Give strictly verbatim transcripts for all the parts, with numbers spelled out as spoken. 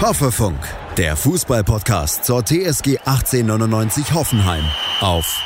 Hoffefunk, der Fußball-Podcast zur T S G achtzehnhundertneunundneunzig Hoffenheim auf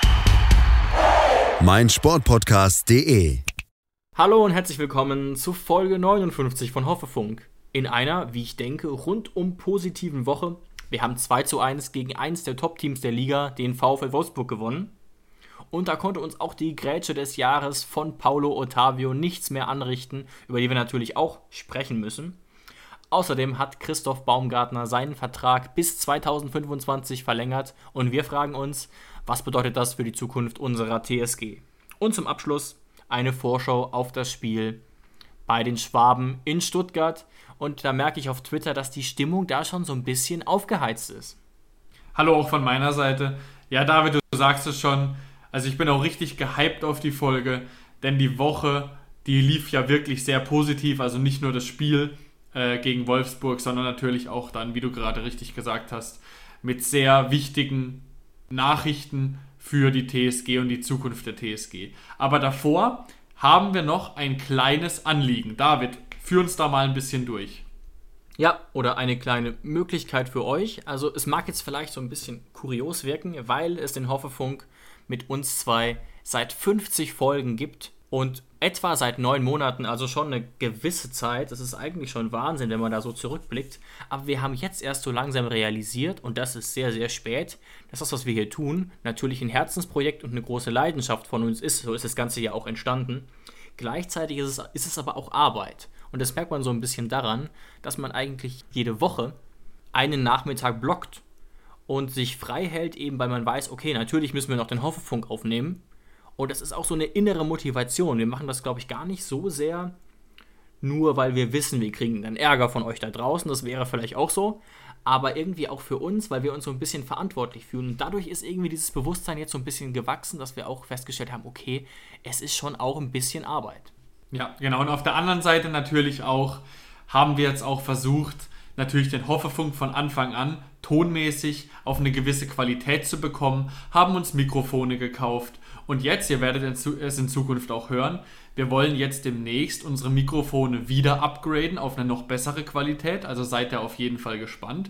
meinsportpodcast punkt de. Hallo und herzlich willkommen zu Folge neunundfünfzig von Hoffefunk. In einer, wie ich denke, rundum positiven Woche. Wir haben zwei zu eins gegen eins der Top-Teams der Liga, den VfL Wolfsburg, gewonnen. Und da konnte uns auch die Grätsche des Jahres von Paulo Ottavio nichts mehr anrichten, über die wir natürlich auch sprechen müssen. Außerdem hat Christoph Baumgartner seinen Vertrag bis zweitausendfünfundzwanzig verlängert und wir fragen uns, was bedeutet das für die Zukunft unserer T S G? Und zum Abschluss eine Vorschau auf das Spiel bei den Schwaben in Stuttgart. Und da merke ich auf Twitter, dass die Stimmung da schon so ein bisschen aufgeheizt ist. Hallo auch von meiner Seite. Ja, David, du sagst es schon. Also ich bin auch richtig gehypt auf die Folge, denn die Woche, die lief ja wirklich sehr positiv. Also nicht nur das Spiel äh, gegen Wolfsburg, sondern natürlich auch dann, wie du gerade richtig gesagt hast, mit sehr wichtigen Nachrichten für die T S G und die Zukunft der T S G. Aber davor haben wir noch ein kleines Anliegen. David, führ uns da mal ein bisschen durch. Ja, oder eine kleine Möglichkeit für euch. Also es mag jetzt vielleicht so ein bisschen kurios wirken, weil es den Hoffefunk mit uns zwei seit fünfzig Folgen gibt und etwa seit neun Monaten, also schon eine gewisse Zeit. Das ist eigentlich schon Wahnsinn, wenn man da so zurückblickt. Aber wir haben jetzt erst so langsam realisiert, und das ist sehr, sehr spät, dass das, was wir hier tun, natürlich ein Herzensprojekt und eine große Leidenschaft von uns ist. So ist das Ganze ja auch entstanden. Gleichzeitig ist es, ist es aber auch Arbeit. Und das merkt man so ein bisschen daran, dass man eigentlich jede Woche einen Nachmittag blockt und sich frei hält, eben weil man weiß, okay, natürlich müssen wir noch den Hoffefunk aufnehmen. Und das ist auch so eine innere Motivation. Wir machen das, glaube ich, gar nicht so sehr, nur weil wir wissen, wir kriegen dann Ärger von euch da draußen. Das wäre vielleicht auch so. Aber irgendwie auch für uns, weil wir uns so ein bisschen verantwortlich fühlen. Und dadurch ist irgendwie dieses Bewusstsein jetzt so ein bisschen gewachsen, dass wir auch festgestellt haben, okay, es ist schon auch ein bisschen Arbeit. Ja, genau. Und auf der anderen Seite natürlich auch, haben wir jetzt auch versucht, natürlich den Hoffefunk von Anfang an tonmäßig auf eine gewisse Qualität zu bekommen, haben uns Mikrofone gekauft. Und jetzt, ihr werdet es in Zukunft auch hören, wir wollen jetzt demnächst unsere Mikrofone wieder upgraden auf eine noch bessere Qualität, also seid ihr auf jeden Fall gespannt.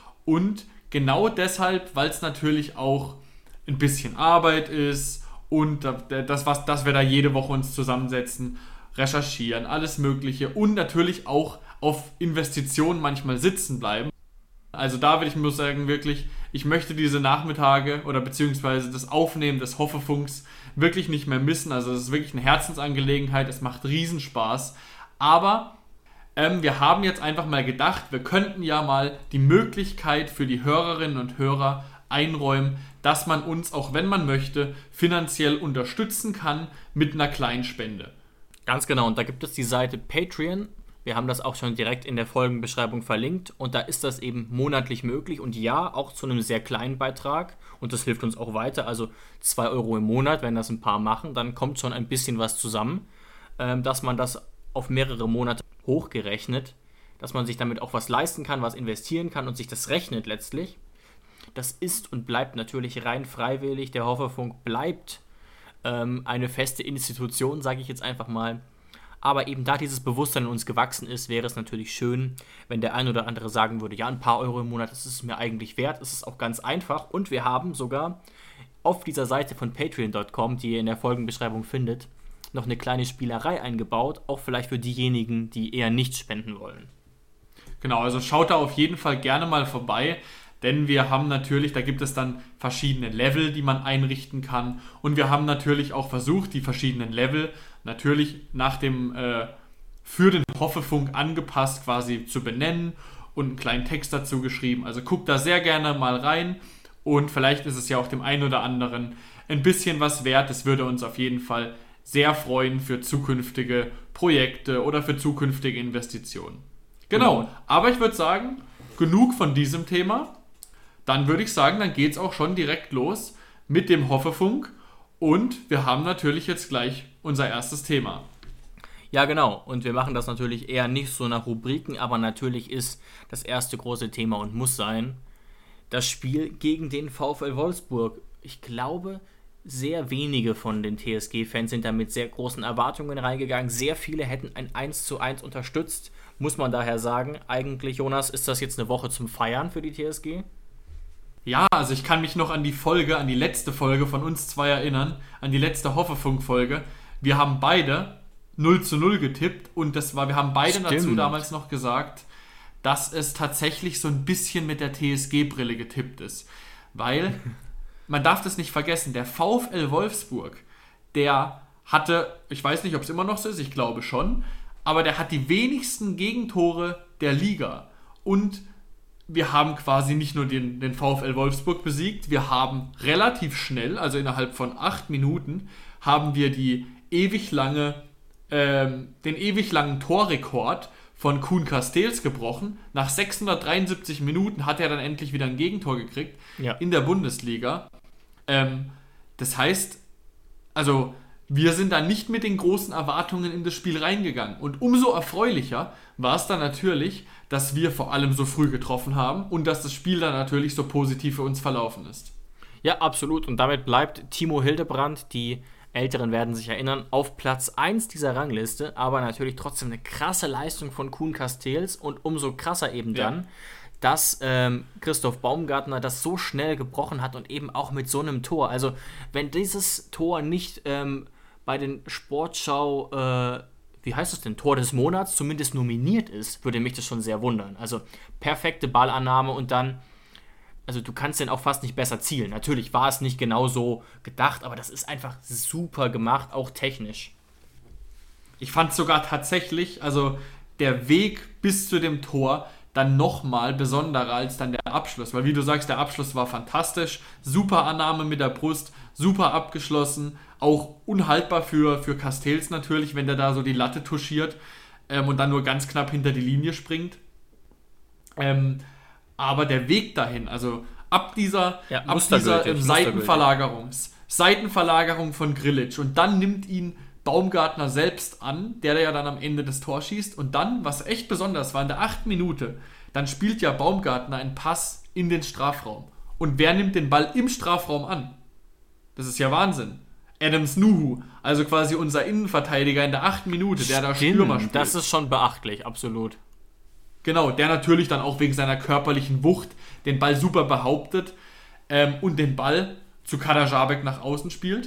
Und genau deshalb, weil es natürlich auch ein bisschen Arbeit ist und das, was, dass wir da jede Woche uns zusammensetzen, recherchieren, alles Mögliche und natürlich auch auf Investitionen manchmal sitzen bleiben. Also David, ich muss sagen, wirklich, ich möchte diese Nachmittage oder beziehungsweise das Aufnehmen des Hoffefunks wirklich nicht mehr missen. Also es ist wirklich eine Herzensangelegenheit, es macht Riesenspaß. Aber ähm, wir haben jetzt einfach mal gedacht, wir könnten ja mal die Möglichkeit für die Hörerinnen und Hörer einräumen, dass man uns, auch wenn man möchte, finanziell unterstützen kann mit einer kleinen Spende. Ganz genau, und da gibt es die Seite Patreon. Wir haben das auch schon direkt in der Folgenbeschreibung verlinkt und da ist das eben monatlich möglich und ja, auch zu einem sehr kleinen Beitrag und das hilft uns auch weiter, also zwei Euro im Monat, wenn das ein paar machen, dann kommt schon ein bisschen was zusammen, ähm, dass man das auf mehrere Monate hochgerechnet, dass man sich damit auch was leisten kann, was investieren kann und sich das rechnet letztlich. Das ist und bleibt natürlich rein freiwillig, der Hoffefunk bleibt ähm, eine feste Institution, sage ich jetzt einfach mal. Aber eben da dieses Bewusstsein in uns gewachsen ist, wäre es natürlich schön, wenn der ein oder andere sagen würde, ja, ein paar Euro im Monat, das ist es mir eigentlich wert. Es ist auch ganz einfach. Und wir haben sogar auf dieser Seite von patreon punkt com, die ihr in der Folgenbeschreibung findet, noch eine kleine Spielerei eingebaut, auch vielleicht für diejenigen, die eher nicht spenden wollen. Genau, also schaut da auf jeden Fall gerne mal vorbei. Denn wir haben natürlich, da gibt es dann verschiedene Level, die man einrichten kann. Und wir haben natürlich auch versucht, die verschiedenen Level natürlich nach dem äh, für den Hoffefunk angepasst quasi zu benennen und einen kleinen Text dazu geschrieben. Also guckt da sehr gerne mal rein und vielleicht ist es ja auch dem einen oder anderen ein bisschen was wert. Es würde uns auf jeden Fall sehr freuen für zukünftige Projekte oder für zukünftige Investitionen. Genau, genau. Aber ich würde sagen, genug von diesem Thema. Dann würde ich sagen, dann geht es auch schon direkt los mit dem Hoffefunk und wir haben natürlich jetzt gleich unser erstes Thema. Ja, genau. Und wir machen das natürlich eher nicht so nach Rubriken, aber natürlich ist das erste große Thema und muss sein das Spiel gegen den VfL Wolfsburg. Ich glaube, sehr wenige von den T S G-Fans sind da mit sehr großen Erwartungen reingegangen. Sehr viele hätten ein eins zu eins unterstützt. Muss man daher sagen, eigentlich, Jonas, ist das jetzt eine Woche zum Feiern für die T S G? Ja, also ich kann mich noch an die Folge, an die letzte Folge von uns zwei erinnern, an die letzte Hoffefunk-Folge. Wir haben beide null zu null getippt und das war, wir haben beide Stimmt. dazu damals noch gesagt, dass es tatsächlich so ein bisschen mit der T S G-Brille getippt ist. Weil, man darf das nicht vergessen, der VfL Wolfsburg, der hatte, ich weiß nicht, ob es immer noch so ist, ich glaube schon, aber der hat die wenigsten Gegentore der Liga. Und wir haben quasi nicht nur den, den VfL Wolfsburg besiegt, wir haben relativ schnell, also innerhalb von acht Minuten, haben wir die ewig lange, ähm, den ewig langen Torrekord von Kuhn Castells gebrochen. Nach sechshundertdreiundsiebzig Minuten hat er dann endlich wieder ein Gegentor gekriegt Ja. in der Bundesliga. Ähm, das heißt, also wir sind da nicht mit den großen Erwartungen in das Spiel reingegangen. Und umso erfreulicher war es dann natürlich, dass wir vor allem so früh getroffen haben und dass das Spiel dann natürlich so positiv für uns verlaufen ist. Ja, absolut. Und damit bleibt Timo Hildebrand, die Älteren werden sich erinnern, auf Platz eins dieser Rangliste, aber natürlich trotzdem eine krasse Leistung von Kuhn Castells und umso krasser eben Ja. dann, dass ähm, Christoph Baumgartner das so schnell gebrochen hat und eben auch mit so einem Tor. Also wenn dieses Tor nicht ähm, bei den Sportschau, äh, wie heißt es denn, Tor des Monats zumindest nominiert ist, würde mich das schon sehr wundern. Also perfekte Ballannahme und dann, also du kannst den auch fast nicht besser zielen. Natürlich war es nicht genau so gedacht, aber das ist einfach super gemacht, auch technisch. Ich fand sogar tatsächlich, also der Weg bis zu dem Tor dann nochmal besonderer als dann der Abschluss. Weil wie du sagst, der Abschluss war fantastisch. Super Annahme mit der Brust, super abgeschlossen. Auch unhaltbar für, für Castells natürlich, wenn der da so die Latte touchiert ähm, und dann nur ganz knapp hinter die Linie springt. Ähm, aber der Weg dahin, also ab dieser, Ja, ab mustergültig, dieser ähm, mustergültig. Seitenverlagerung, Seitenverlagerung von Grillitsch und dann nimmt ihn Baumgartner selbst an, der ja dann am Ende das Tor schießt und dann, was echt besonders war, in der achten Minute, dann spielt ja Baumgartner einen Pass in den Strafraum. Und wer nimmt den Ball im Strafraum an? Das ist ja Wahnsinn. Adams Nuhu, also quasi unser Innenverteidiger in der achten Minute, der da Stürmer spielt. Das ist schon beachtlich, absolut. Genau, der natürlich dann auch wegen seiner körperlichen Wucht den Ball super behauptet ähm, und den Ball zu Kader Žábek nach außen spielt.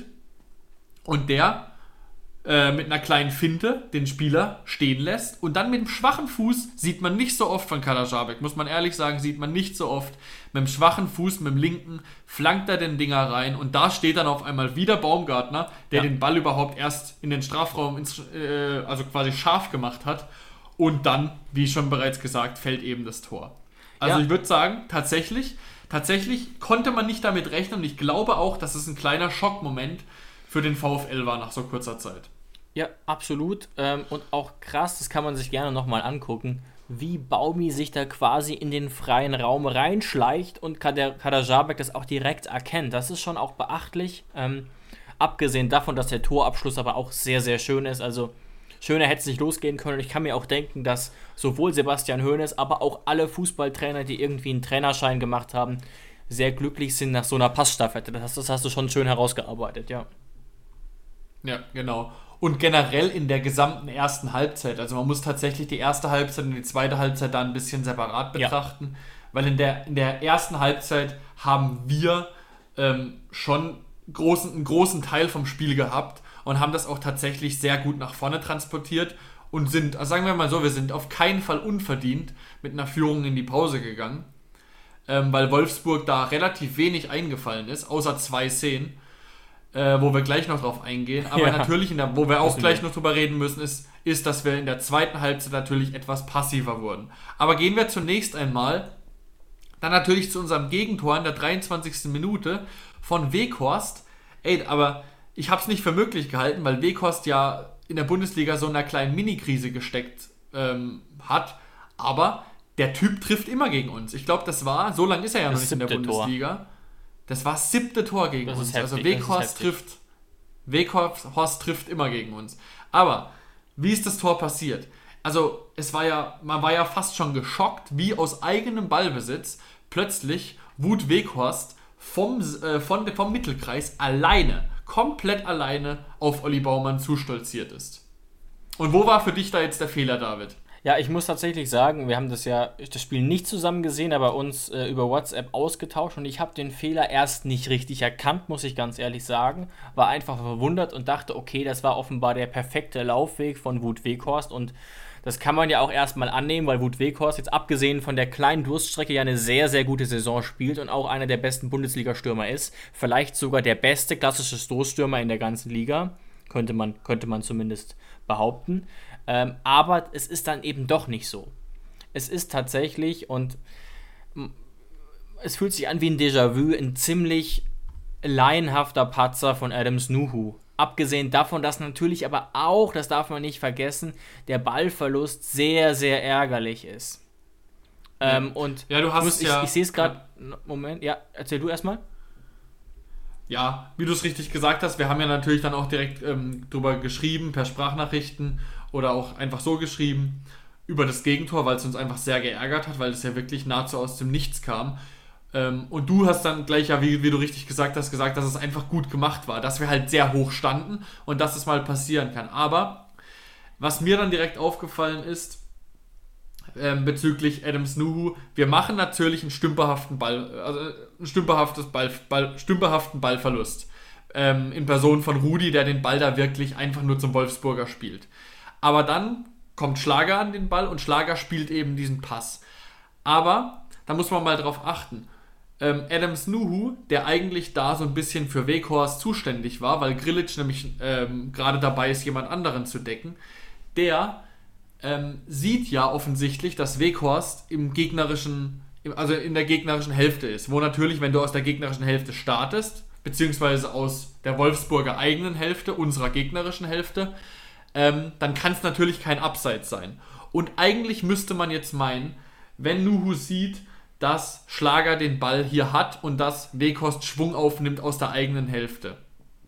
Und der äh, mit einer kleinen Finte den Spieler stehen lässt. Und dann mit dem schwachen Fuß, sieht man nicht so oft von Kader Žábek, muss man ehrlich sagen, sieht man nicht so oft. Mit dem schwachen Fuß, mit dem linken, flankt er den Dinger rein. Und da steht dann auf einmal wieder Baumgartner, der Ja. den Ball überhaupt erst in den Strafraum, ins, äh, also quasi scharf gemacht hat. Und dann, wie schon bereits gesagt, fällt eben das Tor. Also Ja. ich würde sagen, tatsächlich, tatsächlich konnte man nicht damit rechnen und ich glaube auch, dass es ein kleiner Schockmoment für den VfL war nach so kurzer Zeit. Ja, absolut. Ähm, und auch krass, das kann man sich gerne nochmal angucken, wie Baumi sich da quasi in den freien Raum reinschleicht und Kader Kader Žábek das auch direkt erkennt. Das ist schon auch beachtlich. Ähm, abgesehen davon, dass der Torabschluss aber auch sehr, sehr schön ist. Also schöner hätte es nicht losgehen können. Ich kann mir auch denken, dass sowohl Sebastian Hoeneß, aber auch alle Fußballtrainer, die irgendwie einen Trainerschein gemacht haben, sehr glücklich sind nach so einer Passstaffette. Das, das hast du schon schön herausgearbeitet, ja. Ja, genau. Und generell in der gesamten ersten Halbzeit, also man muss tatsächlich die erste Halbzeit und die zweite Halbzeit da ein bisschen separat betrachten, ja. Weil in der, in der ersten Halbzeit haben wir ähm, schon großen, einen großen Teil vom Spiel gehabt und haben das auch tatsächlich sehr gut nach vorne transportiert und sind, also sagen wir mal so, wir sind auf keinen Fall unverdient mit einer Führung in die Pause gegangen, ähm, weil Wolfsburg da relativ wenig eingefallen ist, außer zwei Szenen, äh, wo wir gleich noch drauf eingehen. Aber Ja. natürlich, in der, wo wir auch Müssen gleich wir. noch drüber reden müssen, ist, ist, dass wir in der zweiten Halbzeit natürlich etwas passiver wurden. Aber gehen wir zunächst einmal dann natürlich zu unserem Gegentor in der dreiundzwanzigsten Minute von Weghorst. Ey, aber ich habe es nicht für möglich gehalten, weil Weghorst ja in der Bundesliga so in einer kleinen Mini-Krise gesteckt ähm, hat. Aber der Typ trifft immer gegen uns. Ich glaube, das war, so lange ist er ja noch Das nicht in der siebte Tor. Bundesliga. Das war das siebte Tor gegen Das ist uns. heftig, also das ist Weghorst heftig. trifft, Weghorst trifft immer gegen uns. Aber wie ist das Tor passiert? Also es war ja, man war ja fast schon geschockt, wie aus eigenem Ballbesitz plötzlich Wout Weghorst vom, äh, von, vom Mittelkreis alleine, komplett alleine auf Olli Baumann zustolziert ist. Und wo war für dich da jetzt der Fehler, David? Ja, ich muss tatsächlich sagen, wir haben das ja, das Spiel nicht zusammen gesehen, aber uns äh, über WhatsApp ausgetauscht und ich habe den Fehler erst nicht richtig erkannt, muss ich ganz ehrlich sagen. War einfach verwundert und dachte, okay, das war offenbar der perfekte Laufweg von Wout Weghorst und das kann man ja auch erstmal annehmen, weil Wout Weghorst jetzt abgesehen von der kleinen Durststrecke ja eine sehr, sehr gute Saison spielt und auch einer der besten Bundesliga-Stürmer ist. Vielleicht sogar der beste klassische Stoßstürmer in der ganzen Liga, könnte man, könnte man zumindest behaupten. Ähm, aber es ist dann eben doch nicht so. Es ist tatsächlich, und es fühlt sich an wie ein Déjà-vu, ein ziemlich laienhafter Patzer von Adams Nuhu. Abgesehen davon, dass natürlich aber auch, das darf man nicht vergessen, der Ballverlust sehr, sehr ärgerlich ist. Ja, ähm, und ja du hast muss, ja... Ich, ich sehe es gerade... Ja. Moment, ja, erzähl du erstmal. Ja, wie du es richtig gesagt hast, wir haben ja natürlich dann auch direkt ähm, drüber geschrieben, per Sprachnachrichten oder auch einfach so geschrieben, über das Gegentor, weil es uns einfach sehr geärgert hat, weil es ja wirklich nahezu aus dem Nichts kam. Ähm, und du hast dann gleich, ja, wie, wie du richtig gesagt hast, gesagt, dass es einfach gut gemacht war, dass wir halt sehr hoch standen und dass es mal passieren kann. Aber was mir dann direkt aufgefallen ist, ähm, bezüglich Adams Nuhu, wir machen natürlich einen stümperhaften Ball, also einen stümperhaftes Ball, Ball, stümperhaften Ballverlust ähm, in Person von Rudi, der den Ball da wirklich einfach nur zum Wolfsburger spielt. Aber dann kommt Schlager an den Ball und Schlager spielt eben diesen Pass. Aber da muss man mal drauf achten. Ähm, Adams Nuhu, der eigentlich da so ein bisschen für Weghorst zuständig war, weil Grillitsch nämlich ähm, gerade dabei ist, jemand anderen zu decken, der ähm, sieht ja offensichtlich, dass Weghorst im gegnerischen, also in der gegnerischen Hälfte ist. Wo natürlich, wenn du aus der gegnerischen Hälfte startest, beziehungsweise aus der Wolfsburger eigenen Hälfte, unserer gegnerischen Hälfte, ähm, dann kann es natürlich kein Abseits sein. Und eigentlich müsste man jetzt meinen, wenn Nuhu sieht, dass Schlager den Ball hier hat und dass Weghorst Schwung aufnimmt aus der eigenen Hälfte,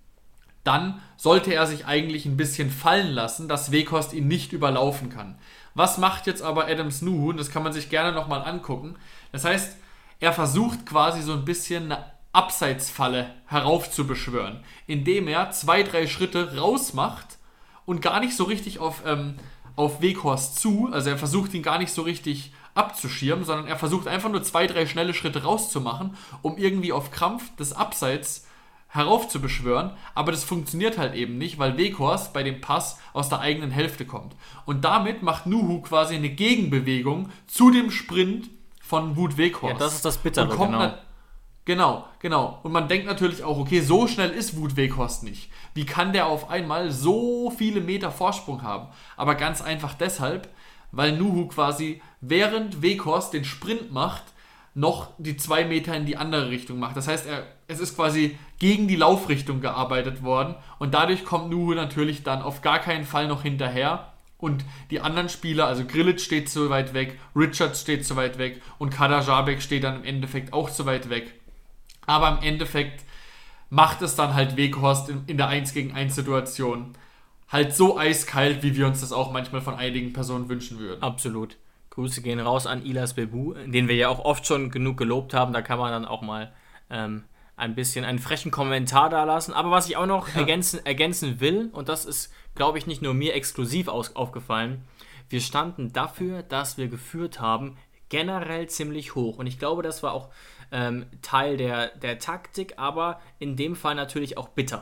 dann sollte er sich eigentlich ein bisschen fallen lassen, dass Weghorst ihn nicht überlaufen kann. Was macht jetzt aber Adams Nuhu? Das kann man sich gerne nochmal angucken. Das heißt, er versucht quasi so ein bisschen eine Abseitsfalle heraufzubeschwören, indem er zwei, drei Schritte rausmacht und gar nicht so richtig auf, ähm, auf Weghorst zu, also er versucht ihn gar nicht so richtig abzuschirmen, sondern er versucht einfach nur zwei, drei schnelle Schritte rauszumachen, um irgendwie auf Krampf das Abseits heraufzubeschwören, aber das funktioniert halt eben nicht, weil Weghorst bei dem Pass aus der eigenen Hälfte kommt. Und damit macht Nuhu quasi eine Gegenbewegung zu dem Sprint von Wout Weghorst. Ja, das ist das Bittere, genau. Na- genau, genau. Und man denkt natürlich auch, okay, so schnell ist Wout Weghorst nicht. Wie kann der auf einmal so viele Meter Vorsprung haben? Aber ganz einfach deshalb, weil Nuhu quasi während Weghorst den Sprint macht, noch die zwei Meter in die andere Richtung macht. Das heißt, er, es ist quasi gegen die Laufrichtung gearbeitet worden und dadurch kommt Nuhu natürlich dann auf gar keinen Fall noch hinterher und die anderen Spieler, also Grillitsch steht zu weit weg, Richards steht zu weit weg und Kader Jabek steht dann im Endeffekt auch zu weit weg. Aber im Endeffekt macht es dann halt Weghorst in, in der eins gegen eins Situation halt so eiskalt, wie wir uns das auch manchmal von einigen Personen wünschen würden. Absolut. Grüße gehen raus an Ilas Bebu, den wir ja auch oft schon genug gelobt haben. Da kann man dann auch mal ähm, ein bisschen einen frechen Kommentar da lassen. Aber was ich auch noch ergänzen, ergänzen will, und das ist, glaube ich, nicht nur mir exklusiv aus, aufgefallen, wir standen dafür, dass wir geführt haben, generell ziemlich hoch. Und ich glaube, das war auch ähm, Teil der, der Taktik, aber in dem Fall natürlich auch bitter.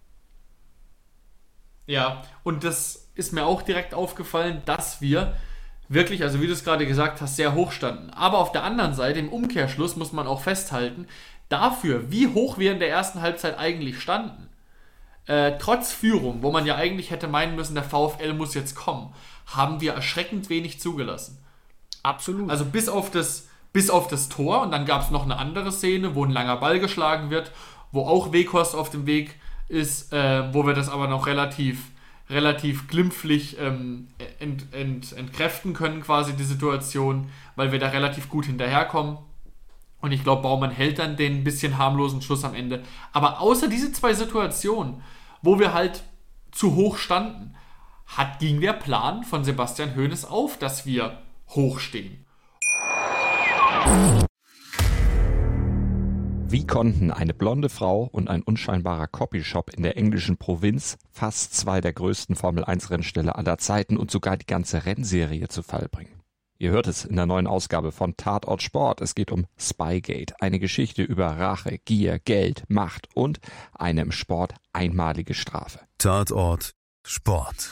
Ja, und das ist mir auch direkt aufgefallen, dass wir wirklich, also wie du es gerade gesagt hast, sehr hoch standen. Aber auf der anderen Seite, im Umkehrschluss muss man auch festhalten, dafür, wie hoch wir in der ersten Halbzeit eigentlich standen, äh, trotz Führung, wo man ja eigentlich hätte meinen müssen, der VfL muss jetzt kommen, haben wir erschreckend wenig zugelassen. Absolut. Also bis auf das, bis auf das Tor, und dann gab es noch eine andere Szene, wo ein langer Ball geschlagen wird, wo auch Weghorst auf dem Weg ist, äh, wo wir das aber noch relativ relativ glimpflich ähm, ent, ent, entkräften können, quasi die Situation, weil wir da relativ gut hinterherkommen. Und ich glaube, Baumann hält dann den bisschen harmlosen Schuss am Ende. Aber außer diese zwei Situationen, wo wir halt zu hoch standen, hat, ging der Plan von Sebastian Hoeneß auf, dass wir hoch stehen. Wie konnten eine blonde Frau und ein unscheinbarer Copyshop in der englischen Provinz fast zwei der größten Formel eins Rennställe aller Zeiten und sogar die ganze Rennserie zu Fall bringen? Ihr hört es in der neuen Ausgabe von Tatort Sport. Es geht um Spygate, eine Geschichte über Rache, Gier, Geld, Macht und eine im Sport einmalige Strafe. Tatort Sport.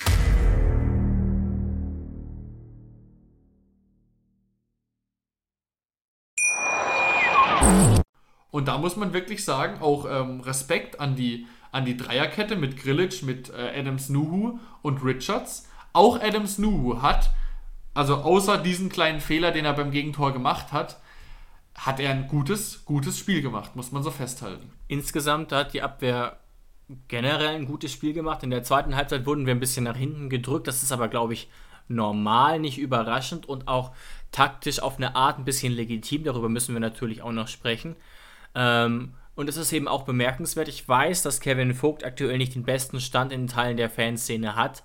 Und da muss man wirklich sagen, auch ähm, Respekt an die, an die Dreierkette mit Grillitsch, mit äh, Adams Nuhu und Richards. Auch Adams Nuhu hat, also außer diesen kleinen Fehler, den er beim Gegentor gemacht hat, hat er ein gutes, gutes Spiel gemacht, muss man so festhalten. Insgesamt hat die Abwehr generell ein gutes Spiel gemacht. In der zweiten Halbzeit wurden wir ein bisschen nach hinten gedrückt. Das ist aber, glaube ich, normal, nicht überraschend und auch taktisch auf eine Art ein bisschen legitim. Darüber müssen wir natürlich auch noch sprechen. Ähm, und es ist eben auch bemerkenswert. Ich weiß, dass Kevin Vogt aktuell nicht den besten Stand in Teilen der Fanszene hat,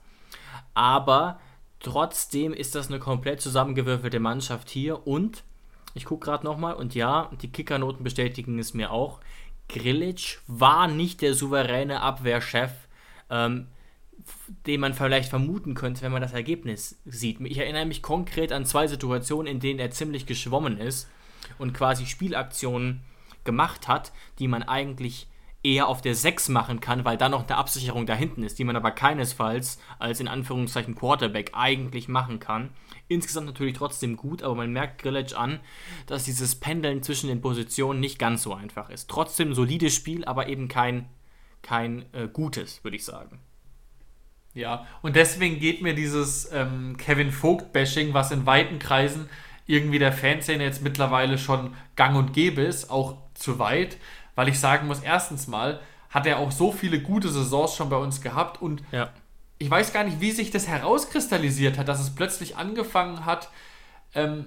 aber trotzdem ist das eine komplett zusammengewürfelte Mannschaft hier und ich gucke gerade nochmal und ja, die Kickernoten bestätigen es mir auch. Grillitsch war nicht der souveräne Abwehrchef, ähm, den man vielleicht vermuten könnte, wenn man das Ergebnis sieht. Ich erinnere mich konkret an zwei Situationen, in denen er ziemlich geschwommen ist und quasi Spielaktionen gemacht hat, die man eigentlich eher auf der sechs machen kann, weil da noch eine Absicherung da hinten ist, die man aber keinesfalls als in Anführungszeichen Quarterback eigentlich machen kann. Insgesamt natürlich trotzdem gut, aber man merkt Grillitsch an, dass dieses Pendeln zwischen den Positionen nicht ganz so einfach ist. Trotzdem ein solides Spiel, aber eben kein, kein äh, gutes, würde ich sagen. Ja, und deswegen geht mir dieses ähm, Kevin Vogt-Bashing, was in weiten Kreisen irgendwie der Fanszene jetzt mittlerweile schon gang und gäbe ist, auch zu weit, weil ich sagen muss, erstens mal hat er auch so viele gute Saisons schon bei uns gehabt und ja. Ich weiß gar nicht, wie sich das herauskristallisiert hat, dass es plötzlich angefangen hat, ähm,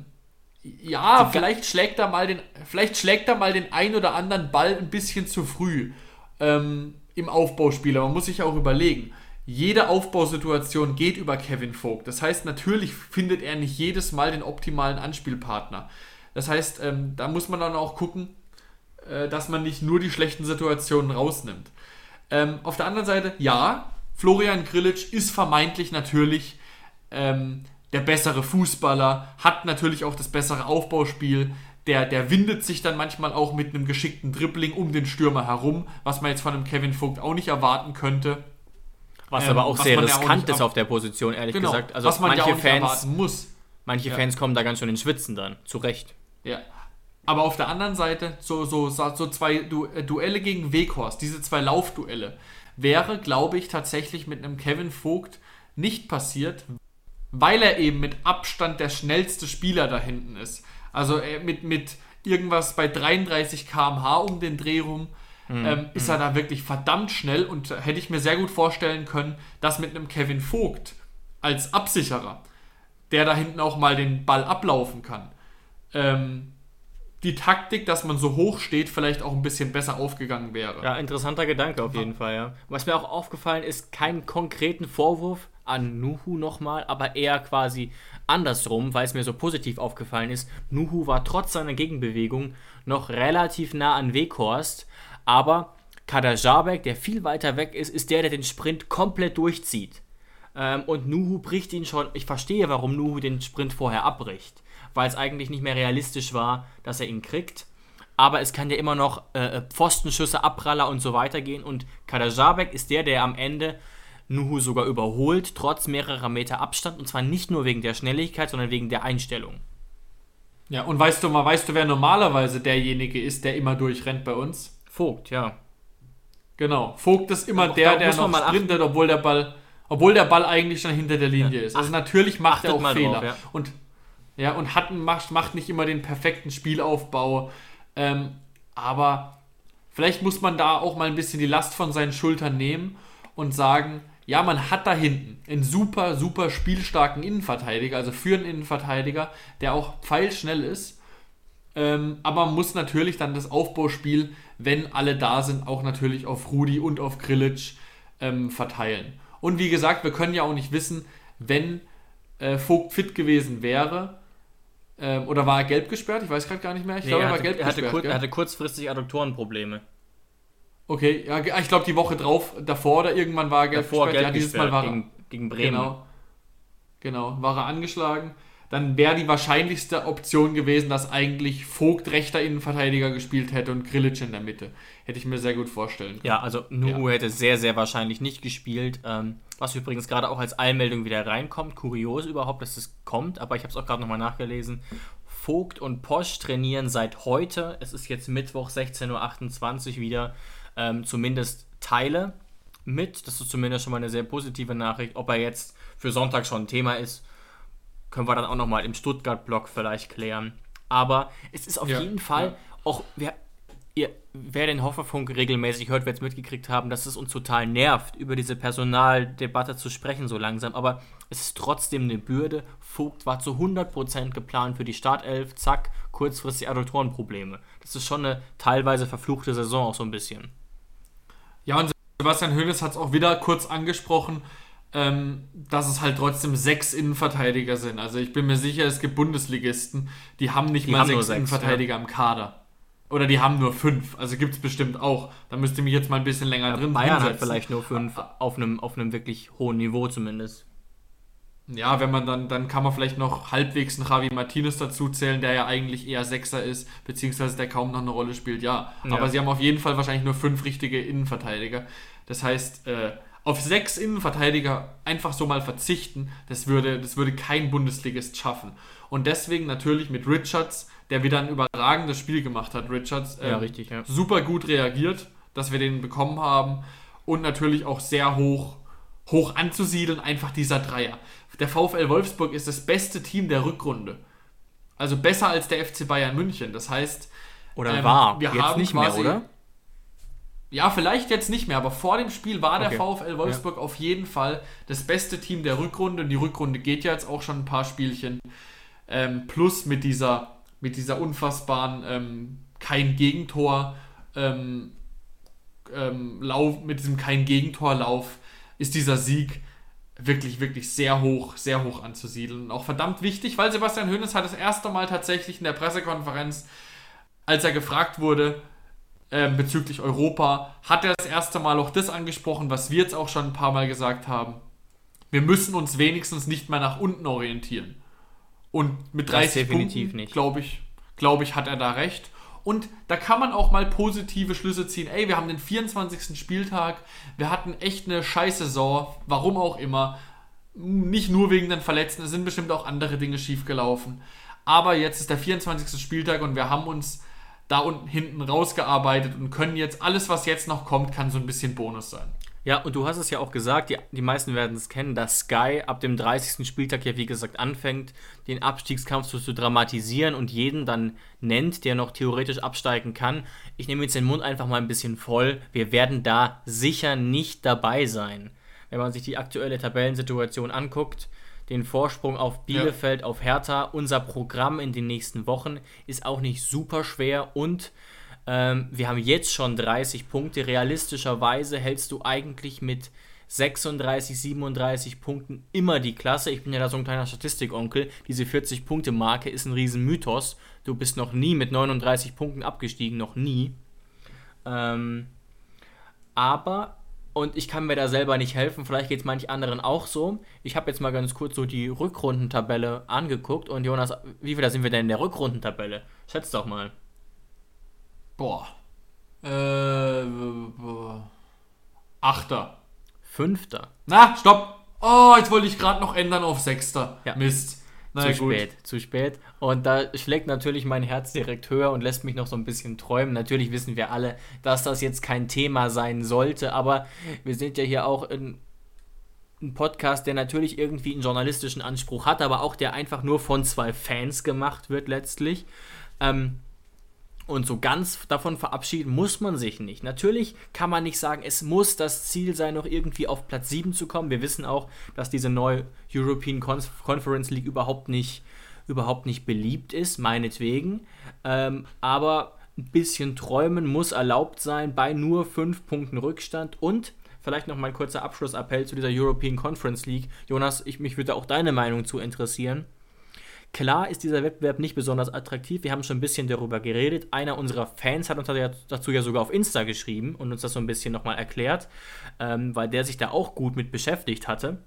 ja, Die vielleicht schlägt er mal den, vielleicht schlägt er mal den ein oder anderen Ball ein bisschen zu früh ähm, im Aufbauspiel. Aber man muss sich auch überlegen, jede Aufbausituation geht über Kevin Vogt. Das heißt, natürlich findet er nicht jedes Mal den optimalen Anspielpartner. Das heißt, ähm, da muss man dann auch gucken, äh, dass man nicht nur die schlechten Situationen rausnimmt. Ähm, auf der anderen Seite, ja, Florian Grillitsch ist vermeintlich natürlich ähm, der bessere Fußballer, hat natürlich auch das bessere Aufbauspiel, der, der windet sich dann manchmal auch mit einem geschickten Dribbling um den Stürmer herum, was man jetzt von einem Kevin Vogt auch nicht erwarten könnte. Was ähm, aber auch was sehr man ja riskant auch ist auf der Position, ehrlich genau, gesagt. Also was man manche ja auch nicht Fans, erwarten muss. Manche ja. Fans kommen da ganz schön ins Schwitzen dann, zu Recht. Ja. Aber auf der anderen Seite, so, so, so zwei du- Duelle gegen Weghorst, diese zwei Laufduelle, wäre, glaube ich, tatsächlich mit einem Kevin Vogt nicht passiert, weil er eben mit Abstand der schnellste Spieler da hinten ist. Also mit, mit irgendwas bei dreiunddreißig Kilometer pro Stunde um den Dreh rum mhm. ähm, ist er da wirklich verdammt schnell und hätte ich mir sehr gut vorstellen können, dass mit einem Kevin Vogt als Absicherer, der da hinten auch mal den Ball ablaufen kann, ähm, die Taktik, dass man so hoch steht, vielleicht auch ein bisschen besser aufgegangen wäre. Ja, interessanter Gedanke auf jeden Fall, ja. Was mir auch aufgefallen ist, keinen konkreten Vorwurf an Nuhu nochmal, aber eher quasi andersrum, weil es mir so positiv aufgefallen ist. Nuhu war trotz seiner Gegenbewegung noch relativ nah an Weghorst, aber Kader Jabek, der viel weiter weg ist, ist der, der den Sprint komplett durchzieht. Ähm, und Nuhu bricht ihn schon, ich verstehe, warum Nuhu den Sprint vorher abbricht, weil es eigentlich nicht mehr realistisch war, dass er ihn kriegt. Aber es kann ja immer noch äh, Pfostenschüsse, Abpraller und so weiter gehen. Und Kader Jabek ist der, der am Ende Nuhu sogar überholt, trotz mehrerer Meter Abstand. Und zwar nicht nur wegen der Schnelligkeit, sondern wegen der Einstellung. Ja, und weißt du mal, weißt du, wer normalerweise derjenige ist, der immer durchrennt bei uns? Vogt, ja. Genau, Vogt ist immer Doch, der, da der muss man noch mal sprintet, obwohl der Ball, obwohl der Ball eigentlich schon hinter der Linie Ja. ist. Also Ach, natürlich macht er achtet auch mal Fehler. drauf, ja. Und Ja, und hat, macht, macht nicht immer den perfekten Spielaufbau. Ähm, aber vielleicht muss man da auch mal ein bisschen die Last von seinen Schultern nehmen und sagen, ja, man hat da hinten einen super, super spielstarken Innenverteidiger, also für einen Innenverteidiger, der auch pfeilschnell ist. Ähm, aber man muss natürlich dann das Aufbauspiel, wenn alle da sind, auch natürlich auf Rudi und auf Grillitsch ähm, verteilen. Und wie gesagt, wir können ja auch nicht wissen, wenn äh, Vogt fit gewesen wäre, Ähm, oder war er gelb gesperrt? Ich weiß gerade gar nicht mehr. Ich Nee, glaube, er, er war hatte, gelb er, hatte gesperrt. kur- gell? er hatte kurzfristig Adduktorenprobleme. Okay, ja, ich glaube die Woche drauf, davor oder irgendwann war er gelb Davor gesperrt. gelb ja, dieses Mal war er, gegen, gegen Bremen. genau, genau, war er angeschlagen. Dann wäre die wahrscheinlichste Option gewesen, dass eigentlich Vogt rechter Innenverteidiger gespielt hätte und Grilic in der Mitte. Hätte ich mir sehr gut vorstellen können. Ja, also Nuhu Ja. hätte sehr, sehr wahrscheinlich nicht gespielt. Ähm, was übrigens gerade auch als Eilmeldung wieder reinkommt. Kurios überhaupt, dass es kommt, aber ich habe es auch gerade nochmal nachgelesen. Vogt und Posch trainieren seit heute, es ist jetzt Mittwoch sechzehn Uhr achtundzwanzig wieder, ähm, zumindest Teile mit. Das ist zumindest schon mal eine sehr positive Nachricht. Ob er jetzt für Sonntag schon ein Thema ist, können wir dann auch nochmal im Stuttgart-Blog vielleicht klären. Aber es ist auf Ja, jeden Fall ja. auch, wer, ihr, wer den Hoffefunk regelmäßig hört, wird es mitgekriegt haben, dass es uns total nervt, über diese Personaldebatte zu sprechen so langsam. Aber es ist trotzdem eine Bürde. Vogt war zu hundert Prozent geplant für die Startelf. Zack, kurzfristig Adduktorenprobleme. Das ist schon eine teilweise verfluchte Saison auch so ein bisschen. Ja, und Sebastian Hoeneß hat es auch wieder kurz angesprochen, ähm, dass es halt trotzdem sechs Innenverteidiger sind. Also ich bin mir sicher, es gibt Bundesligisten, die haben nicht Die mal haben nur sechs sechs, Innenverteidiger im Kader. Oder die haben nur fünf. Also gibt es bestimmt auch. Da müsst ihr mich jetzt mal ein bisschen länger Ja, drin Bayern hinsetzen. hat vielleicht nur fünf, auf einem, auf einem wirklich hohen Niveau zumindest. Ja, wenn man dann, dann kann man vielleicht noch halbwegs einen Javi Martinez dazu zählen, der ja eigentlich eher Sechser ist, beziehungsweise der kaum noch eine Rolle spielt, ja. Ja. Aber sie haben auf jeden Fall wahrscheinlich nur fünf richtige Innenverteidiger. Das heißt, äh, auf sechs Innenverteidiger einfach so mal verzichten, das würde, das würde kein Bundesligist schaffen. Und deswegen natürlich mit Richards, der wieder ein überragendes Spiel gemacht hat, Richards, ähm, Ja, richtig, ja. super gut reagiert, dass wir den bekommen haben und natürlich auch sehr hoch, hoch anzusiedeln, einfach dieser Dreier. Der VfL Wolfsburg ist das beste Team der Rückrunde. Also besser als der F C Bayern München. Das heißt, Oder ähm, war, wir jetzt haben nicht quasi, mehr, oder? Ja, vielleicht jetzt nicht mehr, aber vor dem Spiel war der Okay. VfL Wolfsburg auf jeden Fall das beste Team der Rückrunde. Und die Rückrunde geht ja jetzt auch schon ein paar Spielchen. Ähm, plus mit dieser, mit dieser unfassbaren ähm, kein Gegentor ähm, ähm, Lauf, mit diesem kein Gegentorlauf ist dieser Sieg wirklich, wirklich sehr hoch, sehr hoch anzusiedeln. Und auch verdammt wichtig, weil Sebastian Hoeneß hat das erste Mal tatsächlich in der Pressekonferenz, als er gefragt wurde, ähm, bezüglich Europa, hat er das erste Mal auch das angesprochen, was wir jetzt auch schon ein paar Mal gesagt haben. Wir müssen uns wenigstens nicht mehr nach unten orientieren. Und mit Das dreißig definitiv Punkten, nicht. glaube ich, glaube ich, hat er da recht. Und da kann man auch mal positive Schlüsse ziehen. Ey, wir haben den vierundzwanzigsten Spieltag, wir hatten echt eine scheiß Saison, warum auch immer. Nicht nur wegen den Verletzten, es sind bestimmt auch andere Dinge schiefgelaufen. Aber jetzt ist der vierundzwanzigste Spieltag und wir haben uns da unten hinten rausgearbeitet und können jetzt, alles was jetzt noch kommt, kann so ein bisschen Bonus sein. Ja, und du hast es ja auch gesagt, die, die meisten werden es kennen, dass Sky ab dem dreißigsten Spieltag ja wie gesagt anfängt, den Abstiegskampf so zu dramatisieren und jeden dann nennt, der noch theoretisch absteigen kann. Ich nehme jetzt den Mund einfach mal ein bisschen voll. Wir werden da sicher nicht dabei sein. Wenn man sich die aktuelle Tabellensituation anguckt, den Vorsprung auf Bielefeld, ja. auf Hertha, unser Programm in den nächsten Wochen ist auch nicht super schwer und Ähm, wir haben jetzt schon dreißig Punkte. Realistischerweise hältst du eigentlich mit sechsunddreißig, siebenunddreißig Punkten immer die Klasse. Ich bin ja da so ein kleiner Statistikonkel. Diese vierzig-Punkte-Marke ist ein Riesenmythos. Du bist noch nie mit neununddreißig Punkten abgestiegen, noch nie. Ähm, aber, und ich kann mir da selber nicht helfen, vielleicht geht es manch anderen auch so. Ich habe jetzt mal ganz kurz so die Rückrundentabelle angeguckt. Und Jonas, wie viel da sind wir denn in der Rückrundentabelle? Schätz doch mal. Boah. Äh, Achter. Fünfter. Na, stopp. Oh, jetzt wollte ich gerade noch ändern auf Sechster. Ja. Mist. Na Zu gut. spät, zu spät. Und da schlägt natürlich mein Herz direkt höher und lässt mich noch so ein bisschen träumen. Natürlich wissen wir alle, dass das jetzt kein Thema sein sollte, aber wir sind ja hier auch ein, ein Podcast, der natürlich irgendwie einen journalistischen Anspruch hat, aber auch der einfach nur von zwei Fans gemacht wird letztlich. Ähm, Und so ganz davon verabschieden muss man sich nicht. Natürlich kann man nicht sagen, es muss das Ziel sein, noch irgendwie auf Platz sieben zu kommen. Wir wissen auch, dass diese neue European Conference League überhaupt nicht, überhaupt nicht beliebt ist, meinetwegen. Ähm, aber ein bisschen träumen muss erlaubt sein bei nur fünf Punkten Rückstand. Und vielleicht noch mal ein kurzer Abschlussappell zu dieser European Conference League. Jonas, ich, mich würde auch deine Meinung zu interessieren. Klar ist dieser Wettbewerb nicht besonders attraktiv, wir haben schon ein bisschen darüber geredet. Einer unserer Fans hat uns dazu ja sogar auf Insta geschrieben und uns das so ein bisschen nochmal erklärt, ähm, weil der sich da auch gut mit beschäftigt hatte.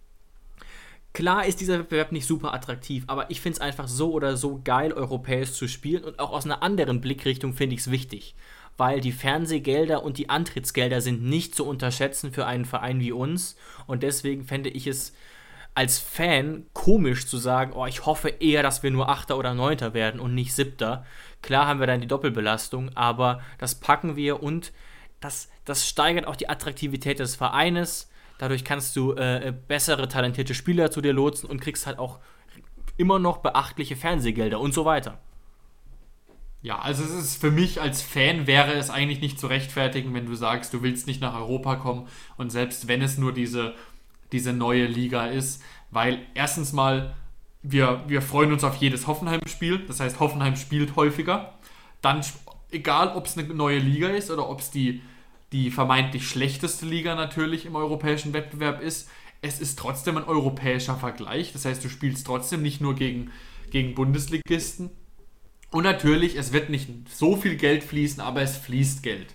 Klar ist dieser Wettbewerb nicht super attraktiv, aber ich finde es einfach so oder so geil, europäisch zu spielen, und auch aus einer anderen Blickrichtung finde ich es wichtig, weil die Fernsehgelder und die Antrittsgelder sind nicht zu unterschätzen für einen Verein wie uns, und deswegen fände ich es als Fan komisch zu sagen, oh, ich hoffe eher, dass wir nur Achter oder Neunter werden und nicht Siebter. Klar haben wir dann die Doppelbelastung, aber das packen wir, und das, das steigert auch die Attraktivität des Vereines. Dadurch kannst du äh, bessere, talentierte Spieler zu dir lotsen und kriegst halt auch immer noch beachtliche Fernsehgelder und so weiter. Ja, also es ist für mich als Fan wäre es eigentlich nicht zu rechtfertigen, wenn du sagst, du willst nicht nach Europa kommen, und selbst wenn es nur diese diese neue Liga ist, weil erstens mal, wir, wir freuen uns auf jedes Hoffenheim-Spiel, das heißt, Hoffenheim spielt häufiger, dann, egal ob es eine neue Liga ist oder ob es die, die vermeintlich schlechteste Liga natürlich im europäischen Wettbewerb ist, es ist trotzdem ein europäischer Vergleich, das heißt, du spielst trotzdem nicht nur gegen, gegen Bundesligisten, und natürlich, es wird nicht so viel Geld fließen, aber es fließt Geld,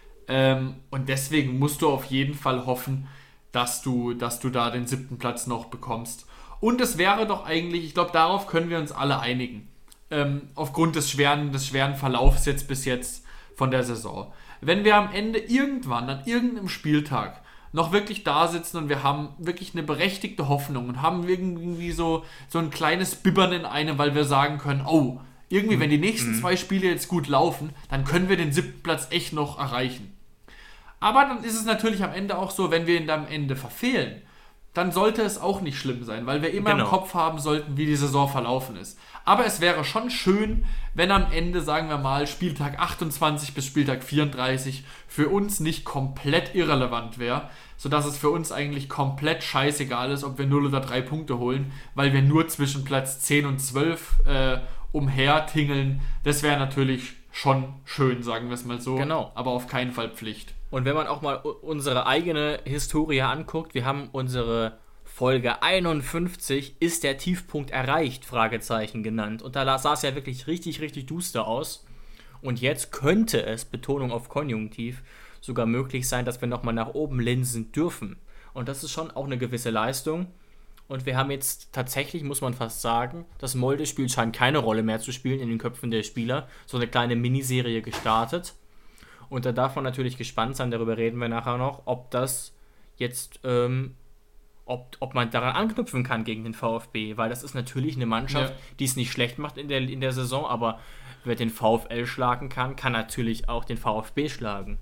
ähm, und deswegen musst du auf jeden Fall hoffen, dass du, dass du da den siebten Platz noch bekommst. Und es wäre doch eigentlich, ich glaube, darauf können wir uns alle einigen, ähm, aufgrund des schweren, des schweren Verlaufs jetzt bis jetzt von der Saison. Wenn wir am Ende irgendwann, an irgendeinem Spieltag, noch wirklich da sitzen und wir haben wirklich eine berechtigte Hoffnung und haben irgendwie so, so ein kleines Bibbern in einem, weil wir sagen können, oh, irgendwie, mhm. wenn die nächsten zwei Spiele jetzt gut laufen, dann können wir den siebten Platz echt noch erreichen. Aber dann ist es natürlich am Ende auch so, wenn wir ihn dann am Ende verfehlen, dann sollte es auch nicht schlimm sein, weil wir immer genau. im Kopf haben sollten, wie die Saison verlaufen ist. Aber es wäre schon schön, wenn am Ende, sagen wir mal, Spieltag achtundzwanzig bis Spieltag vierunddreißig für uns nicht komplett irrelevant wäre, sodass es für uns eigentlich komplett scheißegal ist, ob wir null oder drei Punkte holen, weil wir nur zwischen Platz zehn und zwölf äh, umhertingeln. Das wäre natürlich schon schön, sagen wir es mal so, genau. aber auf keinen Fall Pflicht. Und wenn man auch mal unsere eigene Historie anguckt, wir haben unsere Folge einundfünfzig, ist der Tiefpunkt erreicht, Fragezeichen genannt. Und da sah es ja wirklich richtig, richtig duster aus. Und jetzt könnte es, Betonung auf Konjunktiv, sogar möglich sein, dass wir nochmal nach oben linsen dürfen. Und das ist schon auch eine gewisse Leistung. Und wir haben jetzt tatsächlich, muss man fast sagen, das Molde-Spiel scheint keine Rolle mehr zu spielen in den Köpfen der Spieler. So eine kleine Miniserie gestartet. Und da darf man natürlich gespannt sein, darüber reden wir nachher noch, ob das jetzt, ähm, ob, ob man daran anknüpfen kann gegen den VfB, weil das ist natürlich eine Mannschaft, ja. die es nicht schlecht macht in der, in der Saison, aber wer den VfL schlagen kann, kann natürlich auch den VfB schlagen.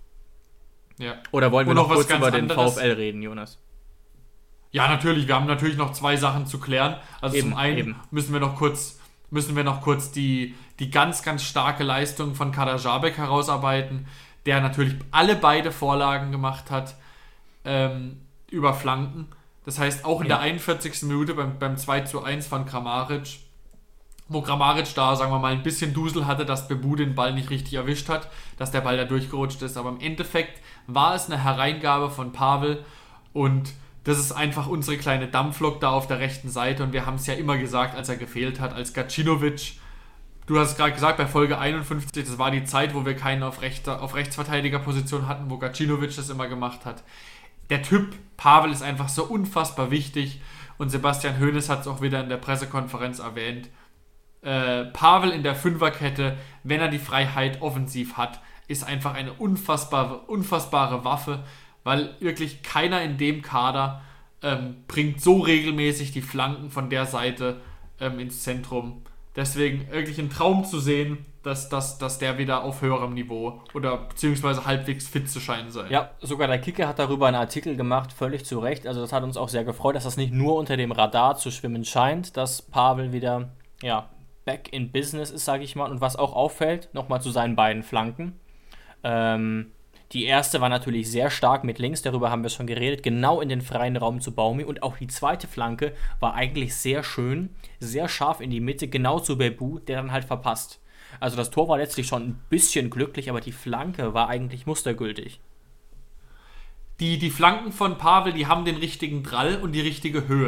Ja. Oder wollen wir Und noch kurz über den anderes. VfL reden, Jonas? Ja, natürlich, wir haben natürlich noch zwei Sachen zu klären. Also eben, zum einen eben. müssen wir noch kurz... müssen wir noch kurz die, die ganz, ganz starke Leistung von Kader Jabek herausarbeiten, der natürlich alle beide Vorlagen gemacht hat ähm, über Flanken. Das heißt, auch in ja. der einundvierzigsten Minute beim, beim zwei zu eins von Kramaric, wo Kramaric da, sagen wir mal, ein bisschen Dusel hatte, dass Bebu den Ball nicht richtig erwischt hat, dass der Ball da durchgerutscht ist. Aber im Endeffekt war es eine Hereingabe von Pavel, und das ist einfach unsere kleine Dampflok da auf der rechten Seite, und wir haben es ja immer gesagt, als er gefehlt hat, als Gacinovic. Du hast gerade gesagt, bei Folge einundfünfzig, das war die Zeit, wo wir keinen auf, Rechter, auf Rechtsverteidigerposition hatten, wo Gacinovic das immer gemacht hat. Der Typ Pavel ist einfach so unfassbar wichtig, und Sebastian Hoeneß hat es auch wieder in der Pressekonferenz erwähnt. Äh, Pavel in der Fünferkette, wenn er die Freiheit offensiv hat, ist einfach eine unfassbare, unfassbare Waffe, weil wirklich keiner in dem Kader ähm, bringt so regelmäßig die Flanken von der Seite ähm, ins Zentrum. Deswegen wirklich ein Traum zu sehen, dass, dass, dass der wieder auf höherem Niveau oder beziehungsweise halbwegs fit zu scheinen sei. Ja, sogar der Kicker hat darüber einen Artikel gemacht, völlig zu Recht. Also das hat uns auch sehr gefreut, dass das nicht nur unter dem Radar zu schwimmen scheint, dass Pavel wieder ja, back in business ist, sage ich mal. Und was auch auffällt, nochmal zu seinen beiden Flanken, ähm, die erste war natürlich sehr stark mit links, darüber haben wir schon geredet, genau in den freien Raum zu Baumi. Und auch die zweite Flanke war eigentlich sehr schön, sehr scharf in die Mitte, genau zu Bebu, der dann halt verpasst. Also das Tor war letztlich schon ein bisschen glücklich, aber die Flanke war eigentlich mustergültig. Die, die Flanken von Pavel, die haben den richtigen Drall und die richtige Höhe.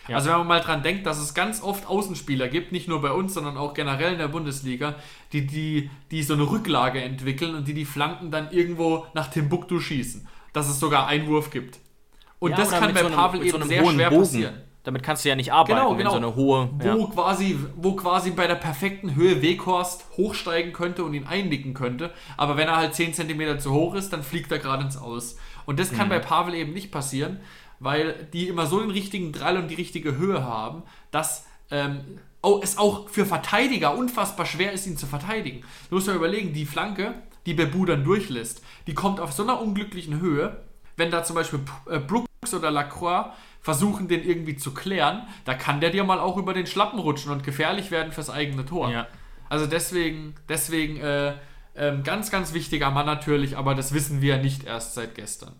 Ja. Also wenn man mal dran denkt, dass es ganz oft Außenspieler gibt, nicht nur bei uns, sondern auch generell in der Bundesliga, die, die, die so eine Rücklage entwickeln und die die Flanken dann irgendwo nach Timbuktu schießen. Dass es sogar Einwurf gibt. Und ja, das kann bei so einem, Pavel eben so sehr schwer Bogen. passieren. Damit kannst du ja nicht arbeiten. Genau, genau. So eine hohe, wo, ja. quasi, wo quasi bei der perfekten Höhe Weghorst hochsteigen könnte und ihn einnicken könnte. Aber wenn er halt zehn Zentimeter zu hoch ist, dann fliegt er gerade ins Aus. Und das kann mhm. bei Pavel eben nicht passieren, weil die immer so den richtigen Drall und die richtige Höhe haben, dass ähm, oh, es auch für Verteidiger unfassbar schwer ist, ihn zu verteidigen. Du musst mal überlegen, die Flanke, die Bebu dann durchlässt, die kommt auf so einer unglücklichen Höhe, wenn da zum Beispiel Brooks oder Lacroix versuchen, den irgendwie zu klären, da kann der dir mal auch über den Schlappen rutschen und gefährlich werden fürs eigene Tor. Ja. Also deswegen, deswegen äh, ähm, ganz, ganz wichtiger Mann natürlich, aber das wissen wir nicht erst seit gestern.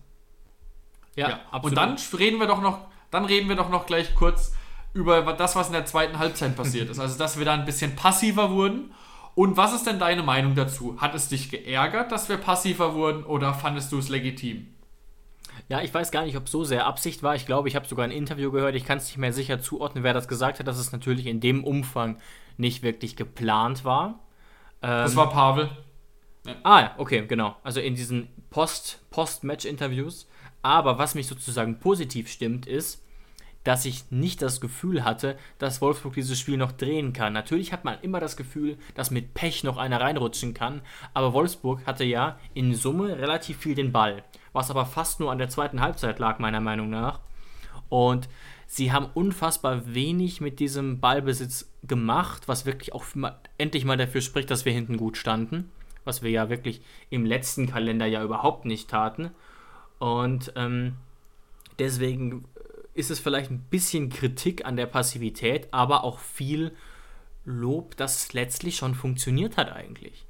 Ja, ja. absolut. Und dann reden wir doch noch, dann reden wir doch noch gleich kurz über das, was in der zweiten Halbzeit passiert ist. Also, dass wir da ein bisschen passiver wurden. Und was ist denn deine Meinung dazu? Hat es dich geärgert, dass wir passiver wurden, oder fandest du es legitim? Ja, ich weiß gar nicht, ob es so sehr Absicht war. Ich glaube, ich habe sogar ein Interview gehört. Ich kann es nicht mehr sicher zuordnen, wer das gesagt hat, dass es natürlich in dem Umfang nicht wirklich geplant war. Ähm, das war Pavel. Ja. Ah, ja, okay, genau. Also in diesen Post, Post-Match-Interviews. Aber was mich sozusagen positiv stimmt, ist, dass ich nicht das Gefühl hatte, dass Wolfsburg dieses Spiel noch drehen kann. Natürlich hat man immer das Gefühl, dass mit Pech noch einer reinrutschen kann, aber Wolfsburg hatte ja in Summe relativ viel den Ball, was aber fast nur an der zweiten Halbzeit lag, meiner Meinung nach. Und sie haben unfassbar wenig mit diesem Ballbesitz gemacht, was wirklich auch endlich mal dafür spricht, dass wir hinten gut standen, was wir ja wirklich im letzten Kalenderjahr überhaupt nicht taten. Und ähm, deswegen ist es vielleicht ein bisschen Kritik an der Passivität, aber auch viel Lob, dass es letztlich schon funktioniert hat eigentlich.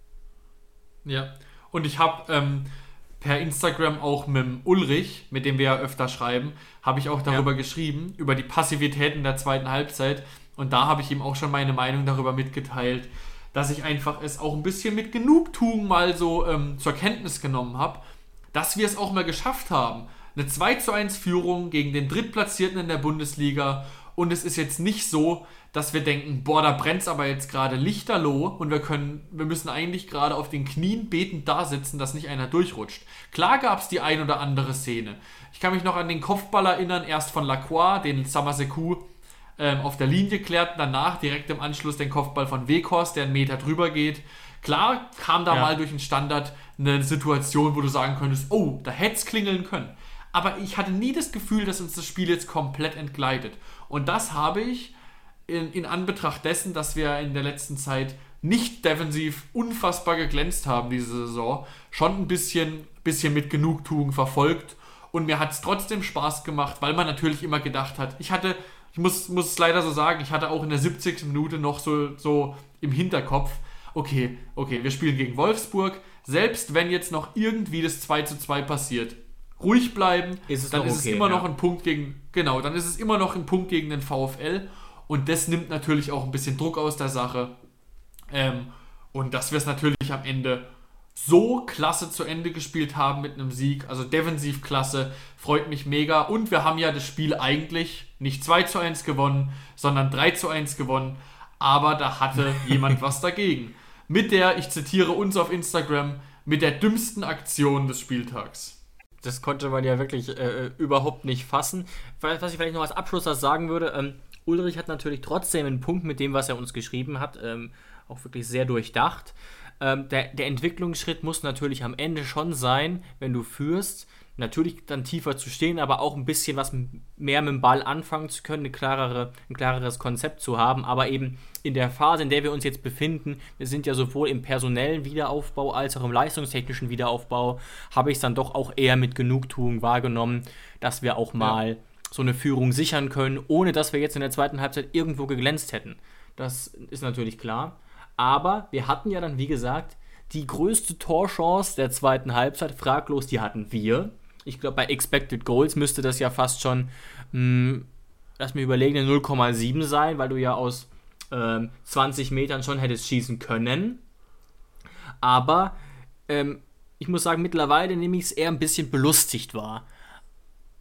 Ja, und ich habe ähm, per Instagram auch mit dem Ulrich, mit dem wir ja öfter schreiben, habe ich auch darüber ja. geschrieben, über die Passivität in der zweiten Halbzeit. Und da habe ich ihm auch schon meine Meinung darüber mitgeteilt, dass ich einfach es auch ein bisschen mit Genugtuung mal so ähm, zur Kenntnis genommen habe, dass wir es auch mal geschafft haben. Eine zwei zu eins Führung gegen den Drittplatzierten in der Bundesliga, und es ist jetzt nicht so, dass wir denken, boah, da brennt es aber jetzt gerade lichterloh und wir können, wir müssen eigentlich gerade auf den Knien betend da sitzen, dass nicht einer durchrutscht. Klar gab es die ein oder andere Szene. Ich kann mich noch an den Kopfball erinnern, erst von Lacroix, den Samaseku ähm, auf der Linie klärt, danach direkt im Anschluss den Kopfball von Weghorst, der einen Meter drüber geht. Klar kam da ja. mal durch den Standard eine Situation, wo du sagen könntest, oh, da hätte es klingeln können. Aber ich hatte nie das Gefühl, dass uns das Spiel jetzt komplett entgleitet. Und das habe ich in, in Anbetracht dessen, dass wir in der letzten Zeit nicht defensiv unfassbar geglänzt haben diese Saison, schon ein bisschen, bisschen mit Genugtuung verfolgt. Und mir hat es trotzdem Spaß gemacht, weil man natürlich immer gedacht hat, ich hatte, ich muss, muss es leider so sagen, ich hatte auch in der siebzigsten Minute noch so, so im Hinterkopf, okay, okay, wir spielen gegen Wolfsburg, selbst wenn jetzt noch irgendwie das zwei zu zwei passiert, ruhig bleiben, ist es dann ist okay, es immer ja. noch ein Punkt gegen, genau, dann ist es immer noch ein Punkt gegen den VfL, und das nimmt natürlich auch ein bisschen Druck aus der Sache, ähm, und dass wir es natürlich am Ende so klasse zu Ende gespielt haben mit einem Sieg, also defensiv klasse, freut mich mega, und wir haben ja das Spiel eigentlich nicht zwei zu eins gewonnen, sondern drei zu eins gewonnen, aber da hatte jemand was dagegen. Mit der, ich zitiere uns auf Instagram, mit der dümmsten Aktion des Spieltags. Das konnte man ja wirklich äh, überhaupt nicht fassen. Was ich vielleicht noch als Abschluss sagen würde, ähm, Ulrich hat natürlich trotzdem einen Punkt mit dem, was er uns geschrieben hat, ähm, auch wirklich sehr durchdacht. Ähm, der, der Entwicklungsschritt muss natürlich am Ende schon sein, wenn du führst, natürlich dann tiefer zu stehen, aber auch ein bisschen was mehr mit dem Ball anfangen zu können, eine klarere, ein klareres Konzept zu haben, aber eben in der Phase, in der wir uns jetzt befinden, wir sind ja sowohl im personellen Wiederaufbau als auch im leistungstechnischen Wiederaufbau, habe ich es dann doch auch eher mit Genugtuung wahrgenommen, dass wir auch mal ja. so eine Führung sichern können, ohne dass wir jetzt in der zweiten Halbzeit irgendwo geglänzt hätten. Das ist natürlich klar. Aber wir hatten ja dann, wie gesagt, die größte Torchance der zweiten Halbzeit, fraglos, die hatten wir. Ich glaube, bei Expected Goals müsste das ja fast schon, mh, lass mich überlegen, eine null Komma sieben sein, weil du ja aus ähm, zwanzig Metern schon hättest schießen können. Aber ähm, ich muss sagen, mittlerweile nehme ich es eher ein bisschen belustigt wahr.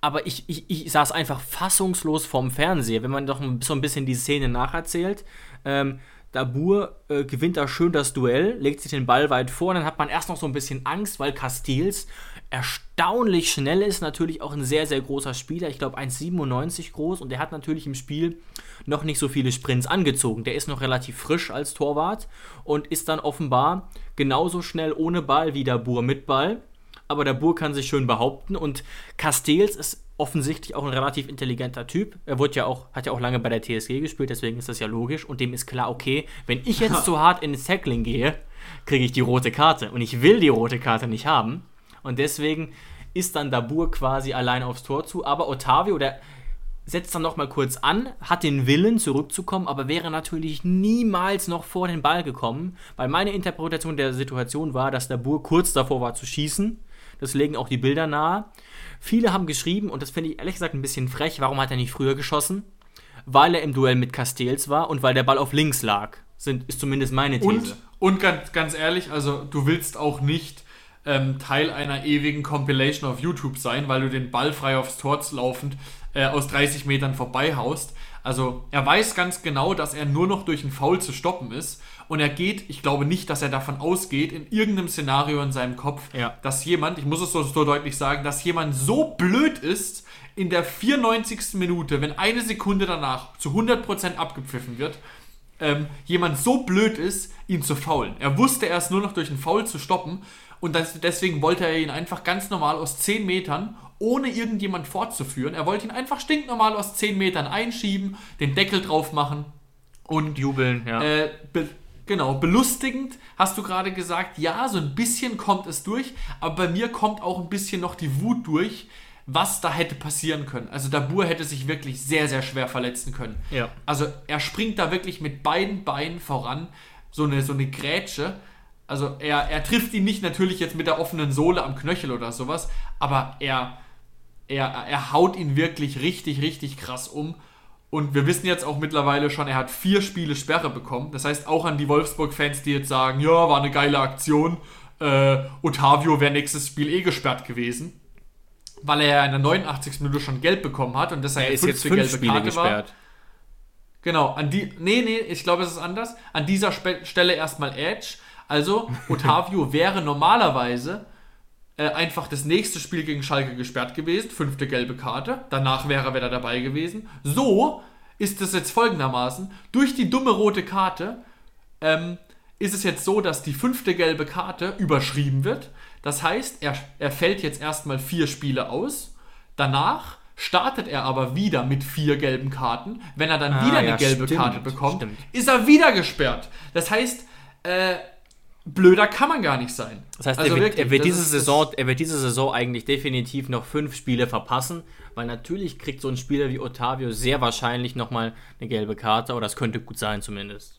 aber ich, ich, ich saß einfach fassungslos vorm Fernseher, wenn man doch so ein bisschen die Szene nacherzählt. Ähm, Dabur äh, gewinnt da schön das Duell, legt sich den Ball weit vor, und dann hat man erst noch so ein bisschen Angst, weil Castells erstaunlich schnell ist, natürlich auch ein sehr, sehr großer Spieler, ich glaube eins Komma siebenundneunzig groß, und der hat natürlich im Spiel noch nicht so viele Sprints angezogen. Der ist noch relativ frisch als Torwart und ist dann offenbar genauso schnell ohne Ball wie Dabur mit Ball. Aber Dabur kann sich schön behaupten, und Castells ist offensichtlich auch ein relativ intelligenter Typ. Er wurde ja auch, hat ja auch lange bei der T S G gespielt, deswegen ist das ja logisch, und dem ist klar, okay, wenn ich jetzt zu hart ins Tackling gehe, kriege ich die rote Karte, und ich will die rote Karte nicht haben, und deswegen ist dann Dabur quasi allein aufs Tor zu, aber Otavio, der setzt dann nochmal kurz an, hat den Willen zurückzukommen, aber wäre natürlich niemals noch vor den Ball gekommen, weil meine Interpretation der Situation war, dass Dabur kurz davor war zu schießen. Das legen auch die Bilder nahe. Viele haben geschrieben, und das finde ich ehrlich gesagt ein bisschen frech, warum hat er nicht früher geschossen? Weil er im Duell mit Castells war und weil der Ball auf links lag. Sind, ist zumindest meine These. Und, und ganz, ganz ehrlich, also du willst auch nicht ähm, Teil einer ewigen Compilation auf YouTube sein, weil du den Ball frei aufs Tor laufend äh, aus dreißig Metern vorbeihaust. Also er weiß ganz genau, dass er nur noch durch einen Foul zu stoppen ist. Und er geht, ich glaube nicht, dass er davon ausgeht, in irgendeinem Szenario in seinem Kopf, ja. dass jemand, ich muss es so, so deutlich sagen, dass jemand so blöd ist, in der vierundneunzigsten Minute, wenn eine Sekunde danach zu hundert Prozent abgepfiffen wird, ähm, jemand so blöd ist, ihn zu faulen. Er wusste erst nur noch durch einen Foul zu stoppen, und das, deswegen wollte er ihn einfach ganz normal aus zehn Metern, ohne irgendjemand fortzuführen, er wollte ihn einfach stinknormal aus zehn Metern einschieben, den Deckel drauf machen und jubeln, ja. Äh, be- Genau, belustigend hast du gerade gesagt, ja, so ein bisschen kommt es durch, aber bei mir kommt auch ein bisschen noch die Wut durch, was da hätte passieren können. Also Dabur hätte sich wirklich sehr, sehr schwer verletzen können. Ja. Also er springt da wirklich mit beiden Beinen voran, so eine, so eine Grätsche. Also er, er trifft ihn nicht natürlich jetzt mit der offenen Sohle am Knöchel oder sowas, aber er, er, er haut ihn wirklich richtig, richtig krass um. Und wir wissen jetzt auch mittlerweile schon, er hat vier Spiele Sperre bekommen. Das heißt, auch an die Wolfsburg-Fans, die jetzt sagen, ja, war eine geile Aktion, äh, Otavio wäre nächstes Spiel eh gesperrt gewesen. Weil er ja in der neunundachtzigsten Minute schon gelb bekommen hat und das seine fünfte gelbe Spiele Karte gesperrt. War. Genau, an die, nee, nee, ich glaube, es ist anders. An dieser Spe- Stelle erstmal Edge. Also, Otavio wäre normalerweise äh, einfach das nächste Spiel gegen Schalke gesperrt gewesen, fünfte gelbe Karte. Danach wäre er wieder dabei gewesen. So ist es jetzt folgendermaßen. Durch die dumme rote Karte ähm, ist es jetzt so, dass die fünfte gelbe Karte überschrieben wird. Das heißt, er, er fällt jetzt erstmal vier Spiele aus. Danach startet er aber wieder mit vier gelben Karten. Wenn er dann ah, wieder eine ja, gelbe stimmt, Karte bekommt, stimmt. ist er wieder gesperrt. Das heißt, äh, blöder kann man gar nicht sein. Das heißt, also er, wird, wirklich, er, wird diese Saison, er wird diese Saison eigentlich definitiv noch fünf Spiele verpassen, weil natürlich kriegt so ein Spieler wie Otavio sehr wahrscheinlich nochmal eine gelbe Karte, oder das könnte gut sein zumindest.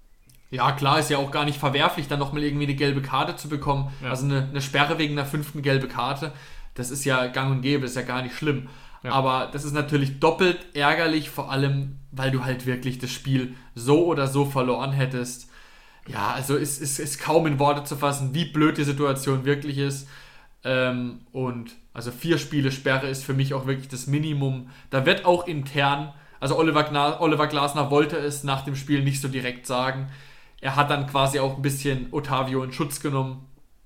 Ja, klar, ist ja auch gar nicht verwerflich, dann nochmal irgendwie eine gelbe Karte zu bekommen. Ja. Also eine, eine Sperre wegen einer fünften gelben Karte, das ist ja gang und gäbe, ist ja gar nicht schlimm. Ja. Aber das ist natürlich doppelt ärgerlich, vor allem, weil du halt wirklich das Spiel so oder so verloren hättest. Ja, also es ist, ist kaum in Worte zu fassen, wie blöd die Situation wirklich ist. Ähm, und also vier Spiele Sperre ist für mich auch wirklich das Minimum. Da wird auch intern, also Oliver, Gna- Oliver Glasner wollte es nach dem Spiel nicht so direkt sagen. Er hat dann quasi auch ein bisschen Otavio in Schutz genommen,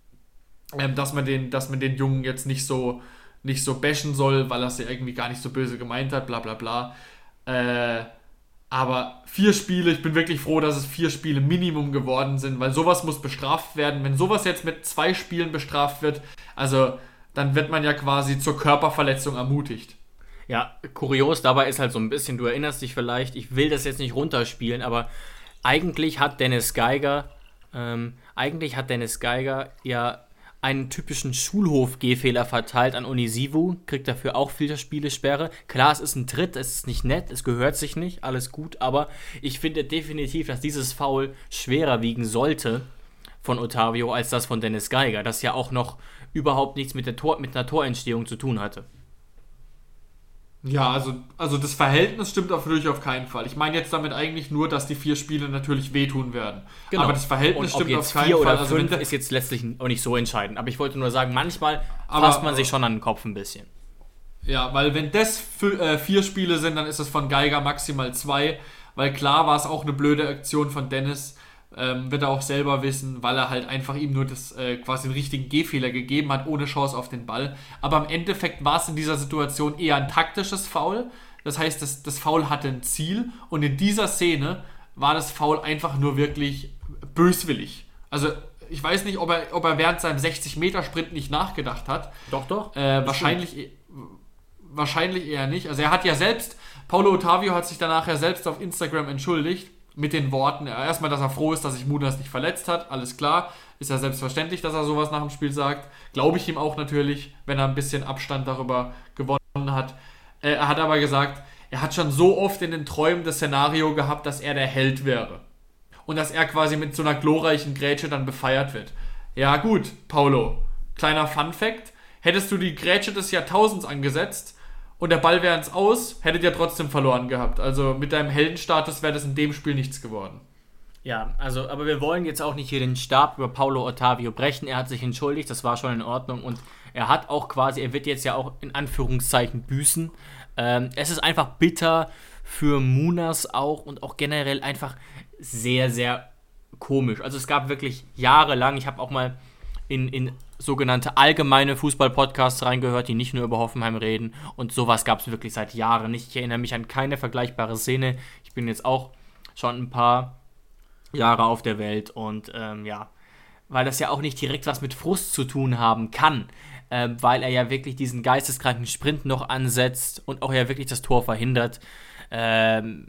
ähm, dass man den, dass man den Jungen jetzt nicht so, nicht so bashen soll, weil er es ja irgendwie gar nicht so böse gemeint hat, bla bla bla. Äh, aber vier Spiele, ich bin wirklich froh, dass es vier Spiele Minimum geworden sind, weil sowas muss bestraft werden. Wenn sowas jetzt mit zwei Spielen bestraft wird, also dann wird man ja quasi zur Körperverletzung ermutigt. Ja, kurios dabei ist halt so ein bisschen, du erinnerst dich vielleicht, ich will das jetzt nicht runterspielen, aber eigentlich hat Dennis Geiger, ähm, eigentlich hat Dennis Geiger ja einen typischen Schulhof-Gehfehler verteilt an Onisivu, kriegt dafür auch viele Spielesperre. Klar, es ist ein Tritt, es ist nicht nett, es gehört sich nicht, alles gut, aber ich finde definitiv, dass dieses Foul schwerer wiegen sollte von Otavio als das von Dennis Geiger, das ja auch noch überhaupt nichts mit der Tor, mit einer Torentstehung zu tun hatte. Ja, also, also das Verhältnis stimmt natürlich auf keinen Fall. Ich meine jetzt damit eigentlich nur, dass die vier Spiele natürlich wehtun werden. Genau. Aber das Verhältnis und stimmt auf keinen vier Fall. Oder Also fünf ist jetzt letztlich auch nicht so entscheidend. Aber ich wollte nur sagen, manchmal aber, fasst man sich schon an den Kopf ein bisschen. Ja, weil wenn das f- äh, vier Spiele sind, dann ist es von Geiger maximal zwei, weil klar war es auch eine blöde Aktion von Dennis, ähm, wird er auch selber wissen, weil er halt einfach ihm nur das äh, quasi den richtigen Gehfehler gegeben hat, ohne Chance auf den Ball. Aber im Endeffekt war es in dieser Situation eher ein taktisches Foul, das heißt, das, das Foul hatte ein Ziel und in dieser Szene war das Foul einfach nur wirklich böswillig. Also ich weiß nicht, ob er, ob er während seinem sechzig-Meter-Sprint nicht nachgedacht hat. Doch, doch. Äh, wahrscheinlich, e- wahrscheinlich eher nicht. Also er hat ja selbst, Paulo Ottavio hat sich danach ja selbst auf Instagram entschuldigt mit den Worten, äh, erstmal, dass er froh ist, dass sich Munas nicht verletzt hat, alles klar. Ist ja selbstverständlich, dass er sowas nach dem Spiel sagt. Glaube ich ihm auch natürlich, wenn er ein bisschen Abstand darüber gewonnen hat. Äh, er hat aber gesagt, er hat schon so oft in den Träumen das Szenario gehabt, dass er der Held wäre. Und dass er quasi mit so einer glorreichen Grätsche dann befeiert wird. Ja gut, Paulo, kleiner Funfact, hättest du die Grätsche des Jahrtausends angesetzt und der Ball wäre ins Aus, hättet ihr trotzdem verloren gehabt. Also mit deinem Heldenstatus wäre das in dem Spiel nichts geworden. Ja, also, aber wir wollen jetzt auch nicht hier den Stab über Paulo Ottavio brechen. Er hat sich entschuldigt, das war schon in Ordnung. Und er hat auch quasi, er wird jetzt ja auch in Anführungszeichen büßen. Ähm, es ist einfach bitter für Munas auch und auch generell einfach sehr, sehr komisch. Also es gab wirklich jahrelang, ich habe auch mal in, in sogenannte allgemeine Fußball-Podcasts reingehört, die nicht nur über Hoffenheim reden und sowas gab es wirklich seit Jahren nicht. Ich erinnere mich an keine vergleichbare Szene. Ich bin jetzt auch schon ein paar Jahre auf der Welt und ähm, ja, weil das ja auch nicht direkt was mit Frust zu tun haben kann, ähm, weil er ja wirklich diesen geisteskranken Sprint noch ansetzt und auch ja wirklich das Tor verhindert. Ähm,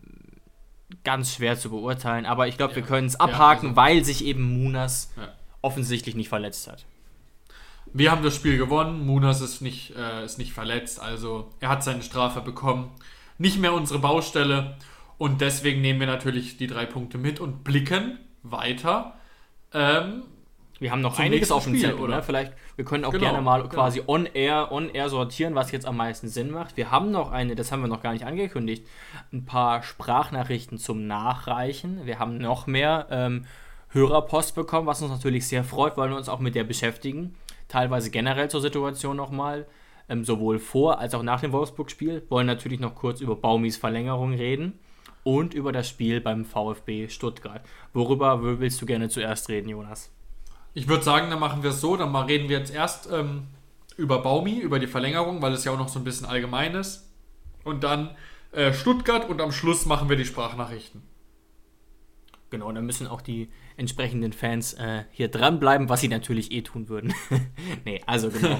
ganz schwer zu beurteilen, aber ich glaube, ja. wir können es abhaken, ja, also, weil sich eben Munas ja. offensichtlich nicht verletzt hat. Wir haben das Spiel gewonnen, Munas ist nicht, äh, ist nicht verletzt, also er hat seine Strafe bekommen. Nicht mehr unsere Baustelle und deswegen nehmen wir natürlich die drei Punkte mit und blicken weiter. Ähm, wir haben noch einiges auf dem Zettel, oder? Vielleicht, wir können auch genau, gerne mal genau. quasi on-air, on-air sortieren, was jetzt am meisten Sinn macht. Wir haben noch eine, das haben wir noch gar nicht angekündigt, ein paar Sprachnachrichten zum Nachreichen. Wir haben noch mehr ähm, Hörerpost bekommen, was uns natürlich sehr freut, weil wir uns auch mit der beschäftigen. Teilweise generell zur Situation nochmal, ähm, sowohl vor als auch nach dem Wolfsburg-Spiel. Wollen natürlich noch kurz über Baumis Verlängerung reden und über das Spiel beim VfB Stuttgart. Worüber willst du gerne zuerst reden, Jonas? Ich würde sagen, dann machen wir es so, dann mal reden wir jetzt erst ähm, über Baumi, über die Verlängerung, weil es ja auch noch so ein bisschen allgemein ist. Und dann äh, Stuttgart und am Schluss machen wir die Sprachnachrichten. Genau, dann müssen auch die entsprechenden Fans äh, hier dranbleiben, was sie natürlich eh tun würden. nee, also genau.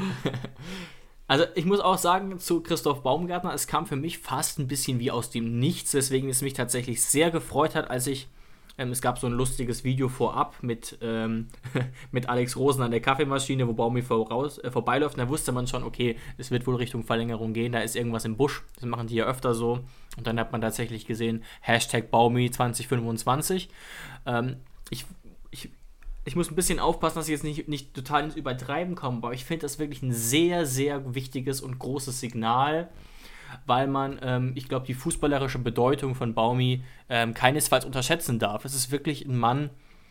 Also ich muss auch sagen, zu Christoph Baumgartner, es kam für mich fast ein bisschen wie aus dem Nichts, weswegen es mich tatsächlich sehr gefreut hat, als ich Ähm, es gab so ein lustiges Video vorab mit, ähm, mit Alex Rosen an der Kaffeemaschine, wo Baumi voraus, äh, vorbeiläuft. Und da wusste man schon, okay, es wird wohl Richtung Verlängerung gehen. Da ist irgendwas im Busch. Das machen die ja öfter so. Und dann hat man tatsächlich gesehen, Hashtag Baumi zwanzig fünfundzwanzig. Ähm, ich, ich, ich muss ein bisschen aufpassen, dass ich jetzt nicht, nicht total ins Übertreiben komme. Aber ich finde das wirklich ein sehr, sehr wichtiges und großes Signal, weil man, ähm, ich glaube, die fußballerische Bedeutung von Baumi ähm, keinesfalls unterschätzen darf. Es ist wirklich ein Mann,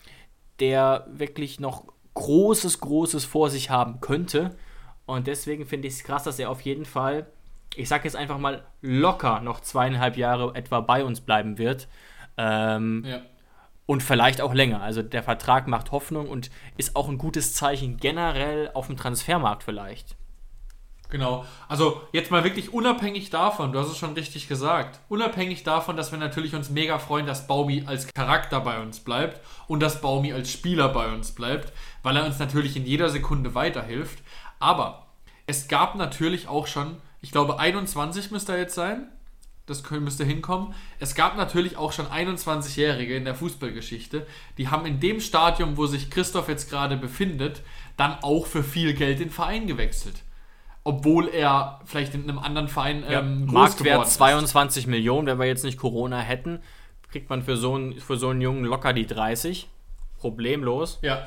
der wirklich noch Großes, Großes vor sich haben könnte. Und deswegen finde ich es krass, dass er auf jeden Fall, ich sage jetzt einfach mal, locker noch zweieinhalb Jahre etwa bei uns bleiben wird. Ähm, ja. Und vielleicht auch länger. Also der Vertrag macht Hoffnung und ist auch ein gutes Zeichen generell auf dem Transfermarkt vielleicht. Genau, also jetzt mal wirklich unabhängig davon, du hast es schon richtig gesagt, unabhängig davon, dass wir natürlich uns mega freuen, dass Baumi als Charakter bei uns bleibt und dass Baumi als Spieler bei uns bleibt, weil er uns natürlich in jeder Sekunde weiterhilft, aber es gab natürlich auch schon, ich glaube einundzwanzig müsste er jetzt sein, das müsste hinkommen, es gab natürlich auch schon einundzwanzigjährige in der Fußballgeschichte, die haben in dem Stadium, wo sich Christoph jetzt gerade befindet, dann auch für viel Geld den Verein gewechselt. Obwohl er vielleicht in einem anderen Verein ähm, ja, groß Marktwert zweiundzwanzig Millionen, wenn wir jetzt nicht Corona hätten, kriegt man für so einen, für so einen Jungen locker die dreißig. Problemlos. Ja.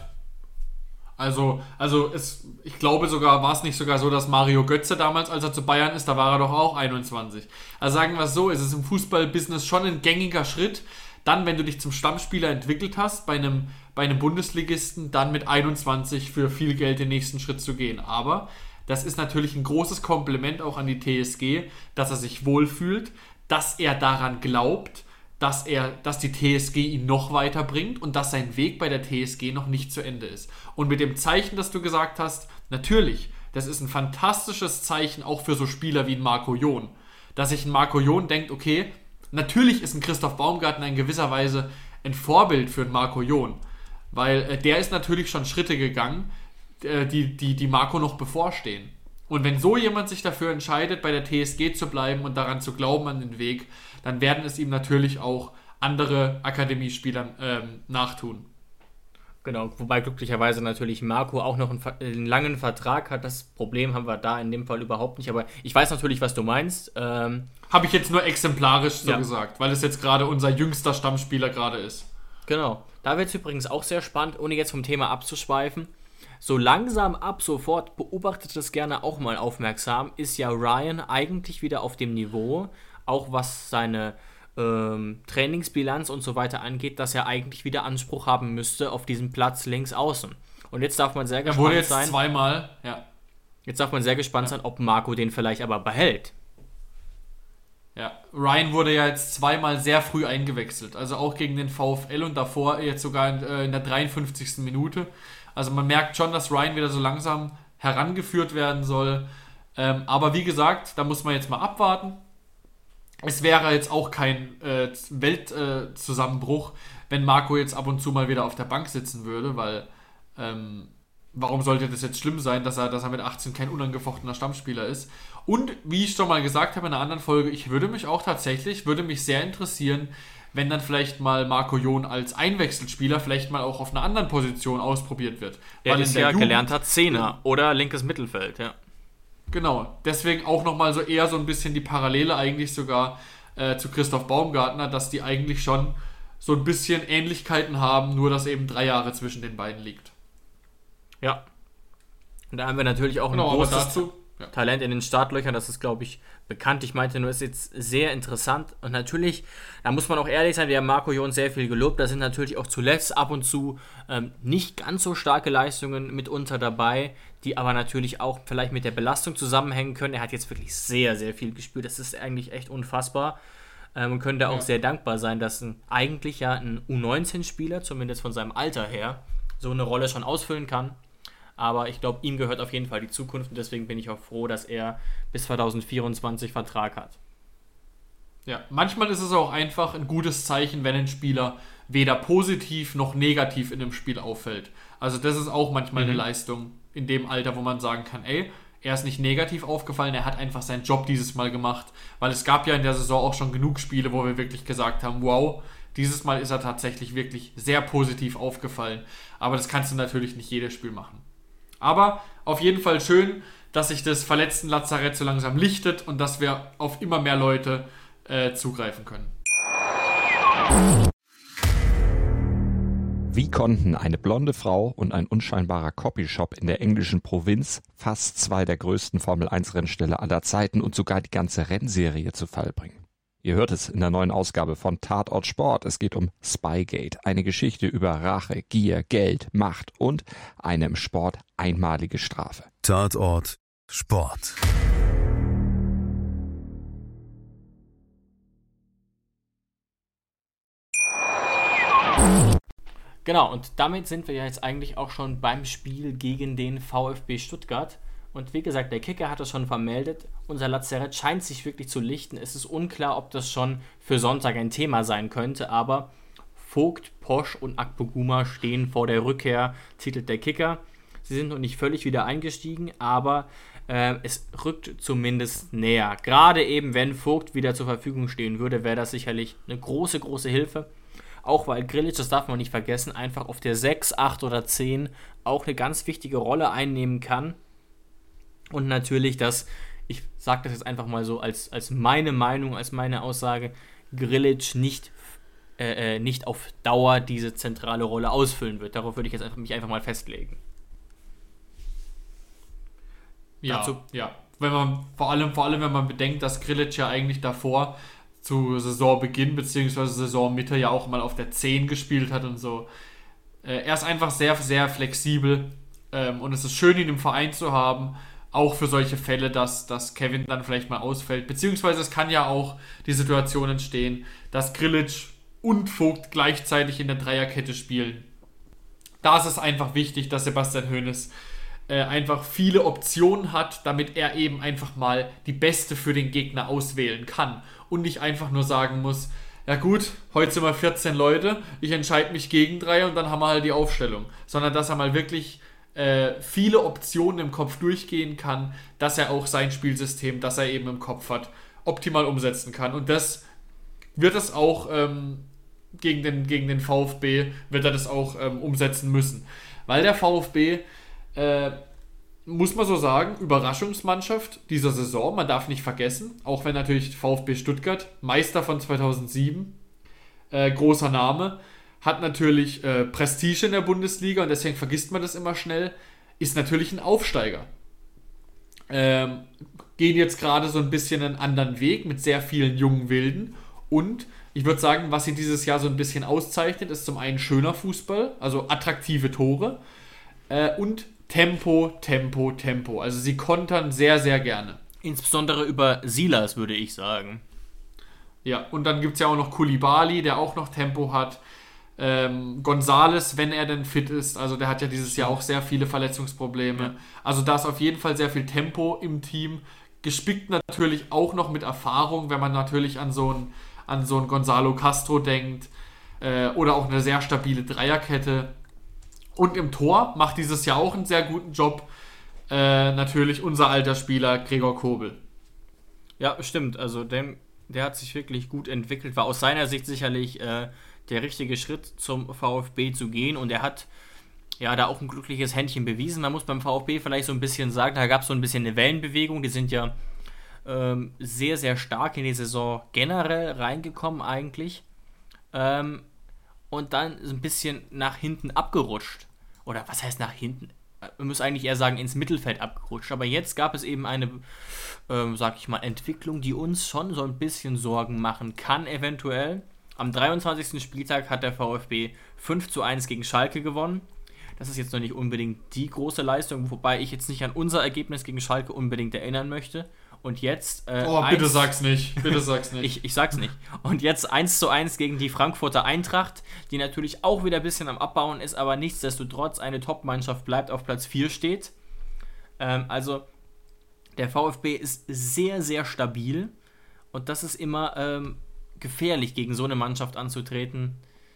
Also, also es, ich glaube sogar, war es nicht sogar so, dass Mario Götze damals, als er zu Bayern ist, da war er doch auch einundzwanzig. Also sagen wir es so, es ist im Fußballbusiness schon ein gängiger Schritt, dann, wenn du dich zum Stammspieler entwickelt hast, bei einem, bei einem Bundesligisten, dann mit einundzwanzig für viel Geld den nächsten Schritt zu gehen. Aber Das ist natürlich ein großes Kompliment auch an die T S G, dass er sich wohlfühlt, dass er daran glaubt, dass er, dass die T S G ihn noch weiterbringt und dass sein Weg bei der T S G noch nicht zu Ende ist. Und mit dem Zeichen, das du gesagt hast, natürlich, das ist ein fantastisches Zeichen auch für so Spieler wie ein Marco Jon. Dass sich ein Marco Jon denkt, okay, natürlich ist ein Christoph Baumgartner in gewisser Weise ein Vorbild für einen Marco Jon, weil äh, der ist natürlich schon Schritte gegangen, äh, die, die, die Marco noch bevorstehen. Und wenn so jemand sich dafür entscheidet, bei der T S G zu bleiben und daran zu glauben an den Weg, dann werden es ihm natürlich auch andere Akademiespieler ähm, nachtun. Genau, wobei glücklicherweise natürlich Marco auch noch einen, einen langen Vertrag hat. Das Problem haben wir da in dem Fall überhaupt nicht. Aber ich weiß natürlich, was du meinst. Ähm, Habe ich jetzt nur exemplarisch so ja. gesagt, weil es jetzt gerade unser jüngster Stammspieler gerade ist. Genau, da wird es übrigens auch sehr spannend, ohne jetzt vom Thema abzuschweifen. So langsam ab sofort, beobachtet es gerne auch mal aufmerksam, ist ja Ryan eigentlich wieder auf dem Niveau, auch was seine ähm, Trainingsbilanz und so weiter angeht, dass er eigentlich wieder Anspruch haben müsste auf diesen Platz links außen. Und jetzt darf man sehr gespannt er wurde jetzt sein. zweimal, ja. Jetzt darf man sehr gespannt ja. sein, ob Marco den vielleicht aber behält. Ja, Ryan wurde ja jetzt zweimal sehr früh eingewechselt, also auch gegen den VfL und davor jetzt sogar in, äh, in der dreiundfünfzigsten Minute. Also man merkt schon, dass Ryan wieder so langsam herangeführt werden soll. Ähm, aber wie gesagt, da muss man jetzt mal abwarten. Es wäre jetzt auch kein äh, Weltzusammenbruch, äh, wenn Marco jetzt ab und zu mal wieder auf der Bank sitzen würde, weil ähm, warum sollte das jetzt schlimm sein, dass er, dass er mit achtzehn kein unangefochtener Stammspieler ist? Und wie ich schon mal gesagt habe in einer anderen Folge, ich würde mich auch tatsächlich, würde mich sehr interessieren, wenn dann vielleicht mal Marco Jon als Einwechselspieler vielleicht mal auch auf einer anderen Position ausprobiert wird. Der Weil ist in der ja Jugend, gelernter Zehner oder linkes Mittelfeld, ja. Genau, deswegen auch nochmal so eher so ein bisschen die Parallele eigentlich sogar äh, zu Christoph Baumgartner, dass die eigentlich schon so ein bisschen Ähnlichkeiten haben, nur dass eben drei Jahre zwischen den beiden liegt. Ja. Und da haben wir natürlich auch genau, ein großes dazu, ja. Talent in den Startlöchern, das ist, glaube ich, bekannt. Ich meinte nur, ist jetzt sehr interessant. Und natürlich, da muss man auch ehrlich sein, wir haben Marco Jon sehr viel gelobt. Da sind natürlich auch zuletzt ab und zu ähm, nicht ganz so starke Leistungen mitunter dabei, die aber natürlich auch vielleicht mit der Belastung zusammenhängen können. Er hat jetzt wirklich sehr, sehr viel gespielt. Das ist eigentlich echt unfassbar. Ähm, und können da auch ja. sehr dankbar sein, dass ein, eigentlich ja ein U neunzehn-Spieler, zumindest von seinem Alter her, so eine Rolle schon ausfüllen kann. Aber ich glaube, ihm gehört auf jeden Fall die Zukunft und deswegen bin ich auch froh, dass er bis zwanzig vierundzwanzig Vertrag hat. Ja, manchmal ist es auch einfach ein gutes Zeichen, wenn ein Spieler weder positiv noch negativ in dem Spiel auffällt. Also das ist auch manchmal mhm. eine Leistung in dem Alter, wo man sagen kann, ey, er ist nicht negativ aufgefallen, er hat einfach seinen Job dieses Mal gemacht. Weil es gab ja in der Saison auch schon genug Spiele, wo wir wirklich gesagt haben, wow, dieses Mal ist er tatsächlich wirklich sehr positiv aufgefallen. Aber das kannst du natürlich nicht jedes Spiel machen. Aber auf jeden Fall schön, dass sich das Verletzten-Lazarett so langsam lichtet und dass wir auf immer mehr Leute äh, zugreifen können. Wie konnten eine blonde Frau und ein unscheinbarer Copyshop in der englischen Provinz fast zwei der größten Formel eins Rennställe aller Zeiten und sogar die ganze Rennserie zu Fall bringen? Ihr hört es in der neuen Ausgabe von Tatort Sport. Es geht um Spygate, eine Geschichte über Rache, Gier, Geld, Macht und eine im Sport einmalige Strafe. Tatort Sport. Genau, und damit sind wir ja jetzt eigentlich auch schon beim Spiel gegen den VfB Stuttgart. Und wie gesagt, der Kicker hat es schon vermeldet, unser Lazarett scheint sich wirklich zu lichten. Es ist unklar, ob das schon für Sonntag ein Thema sein könnte, aber Vogt, Posch und Akpoguma stehen vor der Rückkehr, titelt der Kicker. Sie sind noch nicht völlig wieder eingestiegen, aber äh, es rückt zumindest näher. Gerade eben, wenn Vogt wieder zur Verfügung stehen würde, wäre das sicherlich eine große, große Hilfe. Auch weil Grillitsch, das darf man nicht vergessen, einfach auf der sechs, acht oder zehn auch eine ganz wichtige Rolle einnehmen kann. Und natürlich, dass, ich sage das jetzt einfach mal so als, als meine Meinung, als meine Aussage, Grillitsch nicht, äh, nicht auf Dauer diese zentrale Rolle ausfüllen wird. Darauf würde ich jetzt einfach, mich einfach mal festlegen. Ja, Dazu. ja. Wenn man, vor allem, vor allem, wenn man bedenkt, dass Grillitsch ja eigentlich davor zu Saisonbeginn bzw. Saisonmitte ja auch mal auf der zehn gespielt hat und so. Äh, er ist einfach sehr, sehr flexibel ähm, und es ist schön, ihn im Verein zu haben. auch für solche Fälle, dass, dass Kevin dann vielleicht mal ausfällt. Beziehungsweise es kann ja auch die Situation entstehen, dass Grillitsch und Vogt gleichzeitig in der Dreierkette spielen. Da ist es einfach wichtig, dass Sebastian Hoeneß äh, einfach viele Optionen hat, damit er eben einfach mal die beste für den Gegner auswählen kann. Und nicht einfach nur sagen muss, ja gut, heute sind wir vierzehn Leute, ich entscheide mich gegen Dreier und dann haben wir halt die Aufstellung. Sondern dass er mal wirklich äh, viele Optionen im Kopf durchgehen kann, dass er auch sein Spielsystem, das er eben im Kopf hat, optimal umsetzen kann. Und das wird es auch ähm, gegen, den, gegen den VfB, wird er das auch ähm, umsetzen müssen. Weil der VfB, äh, muss man so sagen, Überraschungsmannschaft dieser Saison, man darf nicht vergessen, auch wenn natürlich VfB Stuttgart, Meister von zweitausendsieben, äh, großer Name, hat natürlich äh, Prestige in der Bundesliga und deswegen vergisst man das immer schnell, ist natürlich ein Aufsteiger. Ähm, gehen jetzt gerade so ein bisschen einen anderen Weg mit sehr vielen jungen Wilden und ich würde sagen, was sie dieses Jahr so ein bisschen auszeichnet, ist zum einen schöner Fußball, also attraktive Tore äh, und Tempo, Tempo, Tempo. Also sie kontern sehr, sehr gerne. Insbesondere über Silas, würde ich sagen. Ja, und dann gibt es ja auch noch Koulibaly, der auch noch Tempo hat. Ähm, Gonzales, wenn er denn fit ist. Also der hat ja dieses Jahr auch sehr viele Verletzungsprobleme. Ja. Also da ist auf jeden Fall sehr viel Tempo im Team. Gespickt natürlich auch noch mit Erfahrung, wenn man natürlich an so einen, an so einen Gonzalo Castro denkt. Äh, oder auch eine sehr stabile Dreierkette. Und im Tor macht dieses Jahr auch einen sehr guten Job äh, natürlich unser alter Spieler Gregor Kobel. Ja, stimmt. Also dem, der hat sich wirklich gut entwickelt. War aus seiner Sicht sicherlich äh, der richtige Schritt zum VfB zu gehen. Und er hat ja da auch ein glückliches Händchen bewiesen. Man muss beim VfB vielleicht so ein bisschen sagen, da gab es so ein bisschen eine Wellenbewegung. Die sind ja ähm, sehr, sehr stark in die Saison generell reingekommen eigentlich. Ähm, und dann ein bisschen nach hinten abgerutscht. Oder was heißt nach hinten? Man muss eigentlich eher sagen, ins Mittelfeld abgerutscht. Aber jetzt gab es eben eine, ähm, sag ich mal, Entwicklung, die uns schon so ein bisschen Sorgen machen kann, eventuell. Am dreiundzwanzigsten Spieltag hat der VfB fünf zu eins gegen Schalke gewonnen. Das ist jetzt noch nicht unbedingt die große Leistung, wobei ich jetzt nicht an unser Ergebnis gegen Schalke unbedingt erinnern möchte. Und jetzt... Äh, oh, bitte eins, sag's nicht. Bitte sag's nicht. ich, ich sag's nicht. Und jetzt eins zu eins gegen die Frankfurter Eintracht, die natürlich auch wieder ein bisschen am Abbauen ist, aber nichtsdestotrotz eine Top-Mannschaft bleibt, auf Platz vier steht. Ähm, also der VfB ist sehr, sehr stabil. Und das ist immer ähm, gefährlich, gegen so eine Mannschaft anzutreten,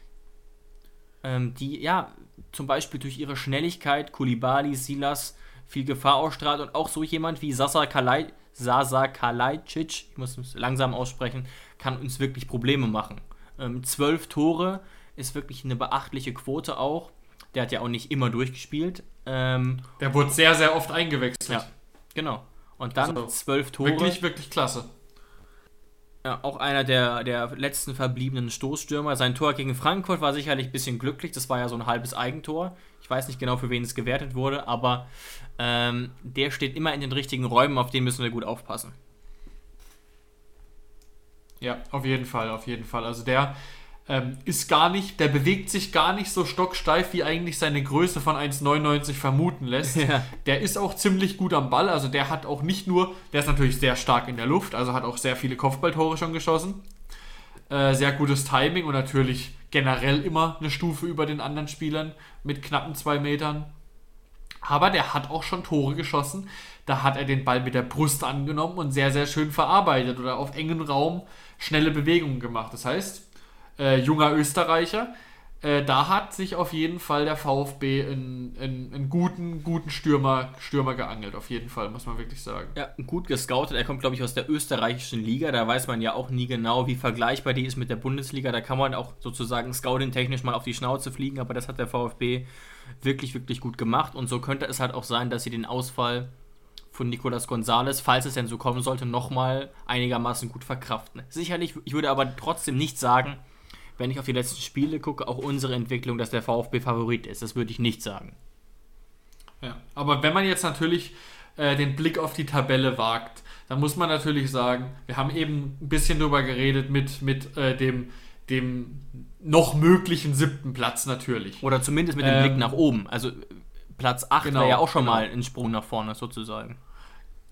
ähm, die ja zum Beispiel durch ihre Schnelligkeit, Koulibaly, Silas, viel Gefahr ausstrahlt und auch so jemand wie Sasa Kalaj Sasa Kalajdzic, ich muss es langsam aussprechen, kann uns wirklich Probleme machen. Ähm, zwölf Tore ist wirklich eine beachtliche Quote auch. Der hat ja auch nicht immer durchgespielt. Ähm, Der wurde sehr, sehr oft eingewechselt. Ja, genau. Und dann also, zwölf Tore. Wirklich, wirklich klasse. Ja, auch einer der, der letzten verbliebenen Stoßstürmer. Sein Tor gegen Frankfurt war sicherlich ein bisschen glücklich. Das war ja so ein halbes Eigentor. Ich weiß nicht genau, für wen es gewertet wurde, aber ähm, der steht immer in den richtigen Räumen, auf den müssen wir gut aufpassen. Ja, auf jeden Fall, auf jeden Fall. Also der ähm, ist gar nicht, der bewegt sich gar nicht so stocksteif, wie eigentlich seine Größe von eins Komma neunundneunzig vermuten lässt. Ja. Der ist auch ziemlich gut am Ball, also der hat auch nicht nur, der ist natürlich sehr stark in der Luft, also hat auch sehr viele Kopfballtore schon geschossen. Äh, sehr gutes Timing und natürlich generell immer eine Stufe über den anderen Spielern mit knappen zwei Metern. Aber der hat auch schon Tore geschossen. Da hat er den Ball mit der Brust angenommen und sehr, sehr schön verarbeitet oder auf engem Raum schnelle Bewegungen gemacht. Das heißt, äh, junger Österreicher, äh, da hat sich auf jeden Fall der VfB einen, einen, einen guten, guten Stürmer, Stürmer geangelt. Auf jeden Fall, muss man wirklich sagen. Ja, gut gescoutet. Er kommt, glaube ich, aus der österreichischen Liga. Da weiß man ja auch nie genau, wie vergleichbar die ist mit der Bundesliga. Da kann man auch sozusagen scouting-technisch mal auf die Schnauze fliegen. Aber das hat der VfB wirklich, wirklich gut gemacht. Und so könnte es halt auch sein, dass sie den Ausfall von Nicolas Gonzales, falls es denn so kommen sollte, nochmal einigermaßen gut verkraften. Sicherlich, ich würde aber trotzdem nicht sagen, wenn ich auf die letzten Spiele gucke, auch unsere Entwicklung, dass der VfB Favorit ist. Das würde ich nicht sagen. Ja, aber wenn man jetzt natürlich äh, den Blick auf die Tabelle wagt, dann muss man natürlich sagen, wir haben eben ein bisschen drüber geredet mit, mit äh, dem, dem noch möglichen siebten Platz natürlich. Oder zumindest mit dem ähm, Blick nach oben. Also Platz acht genau, wäre ja auch schon genau. mal ein Sprung nach vorne sozusagen.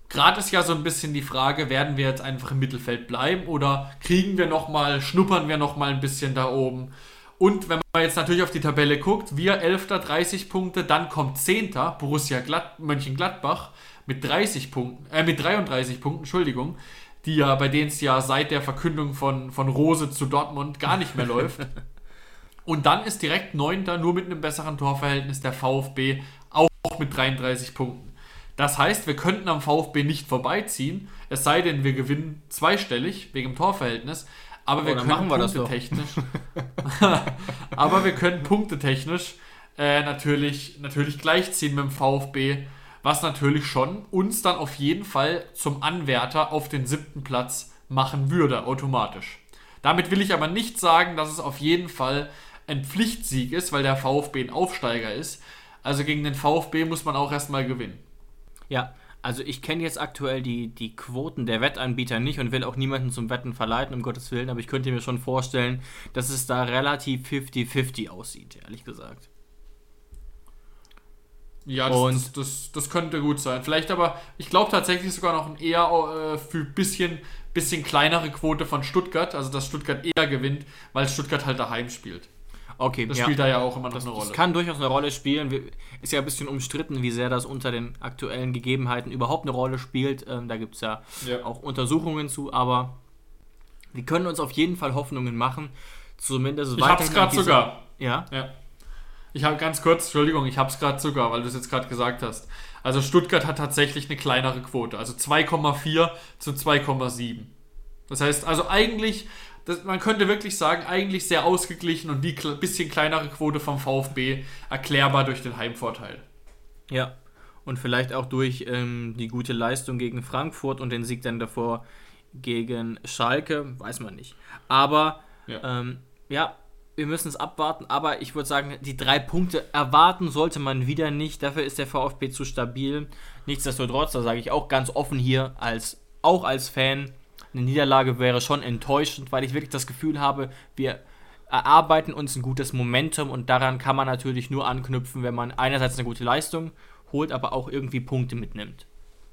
Gerade ist ja so ein bisschen die Frage, werden wir jetzt einfach im Mittelfeld bleiben oder kriegen wir nochmal, schnuppern wir nochmal ein bisschen da oben. Und wenn man jetzt natürlich auf die Tabelle guckt, wir Elfter, dreißig Punkte, dann kommt Zehnter Borussia Glad- Mönchengladbach mit dreißig Punkten, äh, mit dreiunddreißig Punkten, Entschuldigung, die ja, bei denen es ja seit der Verkündung von, von Rose zu Dortmund gar nicht mehr läuft. Und dann ist direkt Neunter nur mit einem besseren Torverhältnis, der VfB auch mit dreiunddreißig Punkten. Das heißt, wir könnten am VfB nicht vorbeiziehen, es sei denn, wir gewinnen zweistellig wegen dem Torverhältnis, aber wir oh, können punktetechnisch, aber wir können punktetechnisch äh, natürlich, natürlich gleichziehen mit dem VfB, was natürlich schon uns dann auf jeden Fall zum Anwärter auf den siebten Platz machen würde, automatisch. Damit will ich aber nicht sagen, dass es auf jeden Fall ein Pflichtsieg ist, weil der VfB ein Aufsteiger ist. Also gegen den VfB muss man auch erstmal gewinnen. Ja, also ich kenne jetzt aktuell die, die Quoten der Wettanbieter nicht und will auch niemanden zum Wetten verleiten, um Gottes Willen, aber ich könnte mir schon vorstellen, dass es da relativ fünfzig fünfzig aussieht, ehrlich gesagt. Ja, das, das, das, das könnte gut sein. Vielleicht aber, ich glaube tatsächlich sogar noch ein eher äh, für ein bisschen, bisschen kleinere Quote von Stuttgart, also dass Stuttgart eher gewinnt, weil Stuttgart halt daheim spielt. Okay, das ja. spielt da ja auch immer noch das, eine Rolle. Das kann durchaus eine Rolle spielen. Ist ja ein bisschen umstritten, wie sehr das unter den aktuellen Gegebenheiten überhaupt eine Rolle spielt. Ähm, da gibt es ja, ja auch Untersuchungen zu, aber wir können uns auf jeden Fall Hoffnungen machen. Zumindest ich hab's gerade sogar. Ja? Ja. Ich habe ganz kurz, Entschuldigung, ich hab's gerade sogar, weil du es jetzt gerade gesagt hast. Also Stuttgart hat tatsächlich eine kleinere Quote, also zwei Komma vier zu zwei Komma sieben. Das heißt, also eigentlich... Das, man könnte wirklich sagen, eigentlich sehr ausgeglichen und die kl- bisschen kleinere Quote vom VfB erklärbar durch den Heimvorteil. Ja, und vielleicht auch durch ähm, die gute Leistung gegen Frankfurt und den Sieg dann davor gegen Schalke, weiß man nicht. Aber, ja, ähm, ja wir müssen es abwarten, aber ich würde sagen, die drei Punkte erwarten sollte man wieder nicht, dafür ist der VfB zu stabil. Nichtsdestotrotz, da sage ich auch ganz offen hier, als auch als Fan, eine Niederlage wäre schon enttäuschend, weil ich wirklich das Gefühl habe, wir erarbeiten uns ein gutes Momentum und daran kann man natürlich nur anknüpfen, wenn man einerseits eine gute Leistung holt, aber auch irgendwie Punkte mitnimmt.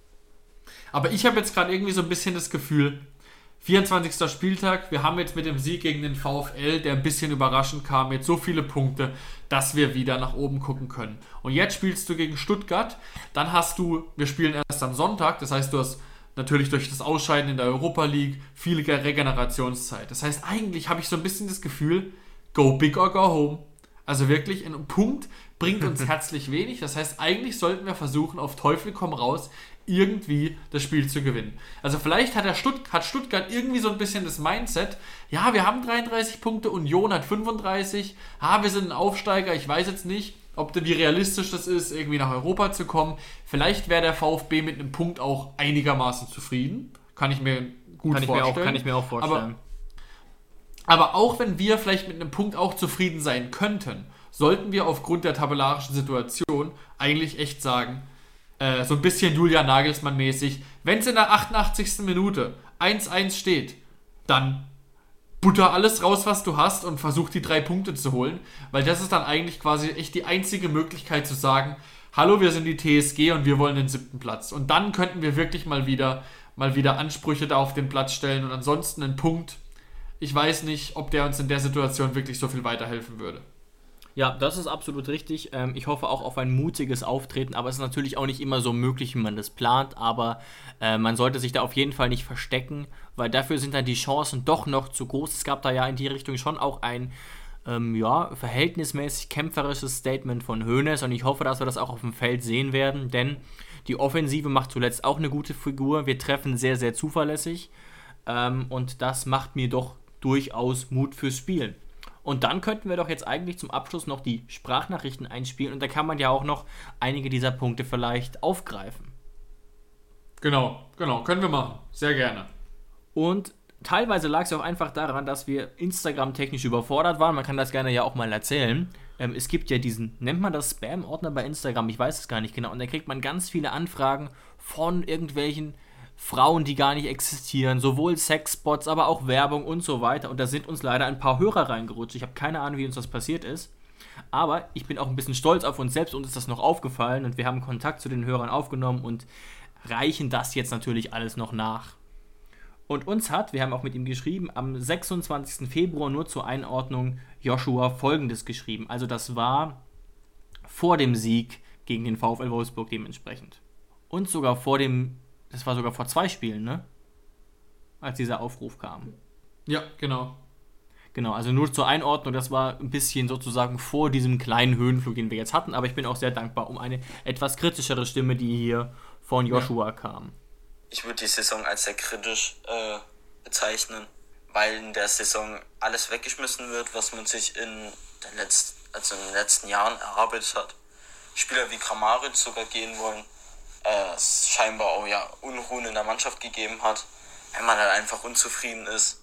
Aber ich habe jetzt gerade irgendwie so ein bisschen das Gefühl, vierundzwanzigster Spieltag, wir haben jetzt mit dem Sieg gegen den VfL, der ein bisschen überraschend kam, jetzt so viele Punkte, dass wir wieder nach oben gucken können. Und jetzt spielst du gegen Stuttgart, dann hast du, wir spielen erst am Sonntag, das heißt, du hast natürlich durch das Ausscheiden in der Europa League viel Regenerationszeit. Das heißt, eigentlich habe ich so ein bisschen das Gefühl, go big or go home. Also wirklich, ein Punkt bringt uns herzlich wenig. Das heißt, eigentlich sollten wir versuchen, auf Teufel komm raus, irgendwie das Spiel zu gewinnen. Also vielleicht hat, der Stutt- hat Stuttgart irgendwie so ein bisschen das Mindset, ja, wir haben dreiunddreißig Punkte, Union hat fünfunddreißig, ah, wir sind ein Aufsteiger, ich weiß jetzt nicht, ob wie realistisch das ist, irgendwie nach Europa zu kommen. Vielleicht wäre der VfB mit einem Punkt auch einigermaßen zufrieden. Kann ich mir gut kann ich vorstellen. Mir auch, kann ich mir auch vorstellen. Aber, aber auch wenn wir vielleicht mit einem Punkt auch zufrieden sein könnten, sollten wir aufgrund der tabellarischen Situation eigentlich echt sagen, äh, so ein bisschen Julian Nagelsmann-mäßig, wenn es in der achtundachtzigsten Minute eins eins steht, dann butter alles raus, was du hast und versuch die drei Punkte zu holen, weil das ist dann eigentlich quasi echt die einzige Möglichkeit zu sagen, hallo, wir sind die T S G und wir wollen den siebten Platz. Und dann könnten wir wirklich mal wieder, mal wieder Ansprüche da auf den Platz stellen und ansonsten einen Punkt, ich weiß nicht, ob der uns in der Situation wirklich so viel weiterhelfen würde. Ja, das ist absolut richtig. Ich hoffe auch auf ein mutiges Auftreten, aber es ist natürlich auch nicht immer so möglich, wie man das plant, aber man sollte sich da auf jeden Fall nicht verstecken, weil dafür sind dann die Chancen doch noch zu groß. Es gab da ja in die Richtung schon auch ein ähm, ja, verhältnismäßig kämpferisches Statement von Hoeneß und ich hoffe, dass wir das auch auf dem Feld sehen werden, denn die Offensive macht zuletzt auch eine gute Figur. Wir treffen sehr, sehr zuverlässig ähm, und das macht mir doch durchaus Mut fürs Spielen. Und dann könnten wir doch jetzt eigentlich zum Abschluss noch die Sprachnachrichten einspielen und da kann man ja auch noch einige dieser Punkte vielleicht aufgreifen. Genau, genau, können wir machen. Sehr gerne. Und teilweise lag es ja auch einfach daran, dass wir Instagram-technisch überfordert waren. Man kann das gerne ja auch mal erzählen. Ähm, es gibt ja diesen, nennt man das Spam-Ordner bei Instagram? Ich weiß es gar nicht genau. Und da kriegt man ganz viele Anfragen von irgendwelchen Frauen, die gar nicht existieren, sowohl Sexbots, aber auch Werbung und so weiter. Und da sind uns leider ein paar Hörer reingerutscht. Ich habe keine Ahnung, wie uns das passiert ist. Aber ich bin auch ein bisschen stolz auf uns selbst. Uns ist das noch aufgefallen und wir haben Kontakt zu den Hörern aufgenommen und reichen das jetzt natürlich alles noch nach. Und uns hat, wir haben auch mit ihm geschrieben, am sechsundzwanzigsten Februar nur zur Einordnung Joshua Folgendes geschrieben. Also das war vor dem Sieg gegen den VfL Wolfsburg dementsprechend. Und sogar vor dem, das war sogar vor zwei Spielen, ne? Als dieser Aufruf kam. Ja, genau. Genau, also nur zur Einordnung, das war ein bisschen sozusagen vor diesem kleinen Höhenflug, den wir jetzt hatten, aber ich bin auch sehr dankbar um eine etwas kritischere Stimme, die hier von Joshua ja. kam. Ich würde die Saison als sehr kritisch äh, bezeichnen, weil in der Saison alles weggeschmissen wird, was man sich in den letzten, also in den letzten Jahren erarbeitet hat. Spieler wie Kramaric sogar gehen wollen, äh, es scheinbar auch ja Unruhen in der Mannschaft gegeben hat, weil man halt einfach unzufrieden ist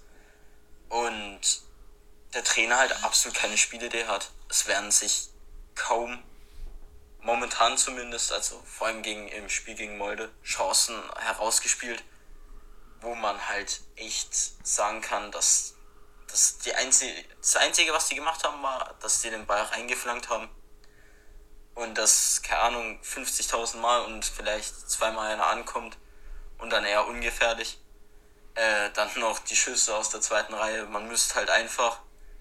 und der Trainer halt absolut keine Spielidee hat. Es werden sich kaum, momentan zumindest, also vor allem gegen, im Spiel gegen Molde, Chancen herausgespielt, wo man halt echt sagen kann, dass, dass die einzige, das Einzige, was die gemacht haben, war, dass die den Ball reingeflankt haben und das, keine Ahnung, fünfzigtausend Mal und vielleicht zweimal einer ankommt und dann eher ungefährlich. Äh, dann noch die Schüsse aus der zweiten Reihe. Man müsste halt einfach,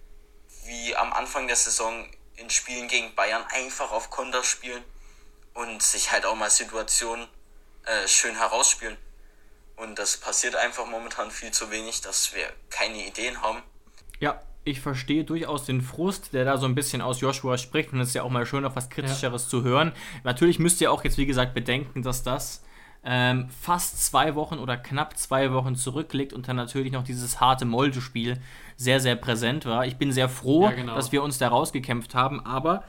wie am Anfang der Saison in Spielen gegen Bayern, einfach auf Konter spielen und sich halt auch mal Situationen äh, schön herausspielen. Und das passiert einfach momentan viel zu wenig, dass wir keine Ideen haben. Ja, ich verstehe durchaus den Frust, der da so ein bisschen aus Joshua spricht, und es ist ja auch mal schön, auf was Kritischeres ja. zu hören. Natürlich müsst ihr auch jetzt, wie gesagt, bedenken, dass das ähm, fast zwei Wochen oder knapp zwei Wochen zurückliegt und dann natürlich noch dieses harte Molde-Spiel sehr, sehr präsent war. Ich bin sehr froh, ja, genau. dass wir uns da rausgekämpft haben, aber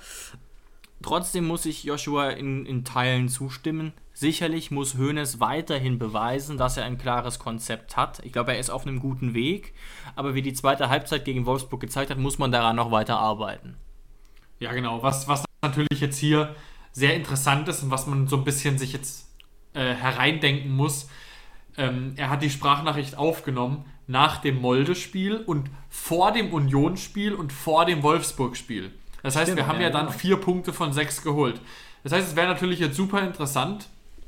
trotzdem muss ich Joshua in, in Teilen zustimmen. Sicherlich muss Hoeneß weiterhin beweisen, dass er ein klares Konzept hat. Ich glaube, er ist auf einem guten Weg, aber wie die zweite Halbzeit gegen Wolfsburg gezeigt hat, muss man daran noch weiter arbeiten. Ja, genau. Was, was natürlich jetzt hier sehr interessant ist und was man so ein bisschen sich jetzt äh, hereindenken muss, ähm, er hat die Sprachnachricht aufgenommen nach dem Molde-Spiel und vor dem Union-Spiel und vor dem Wolfsburg-Spiel. Das heißt, Stimmt, wir haben ja, ja dann genau. vier Punkte von sechs geholt. Das heißt, es wäre natürlich jetzt super interessant.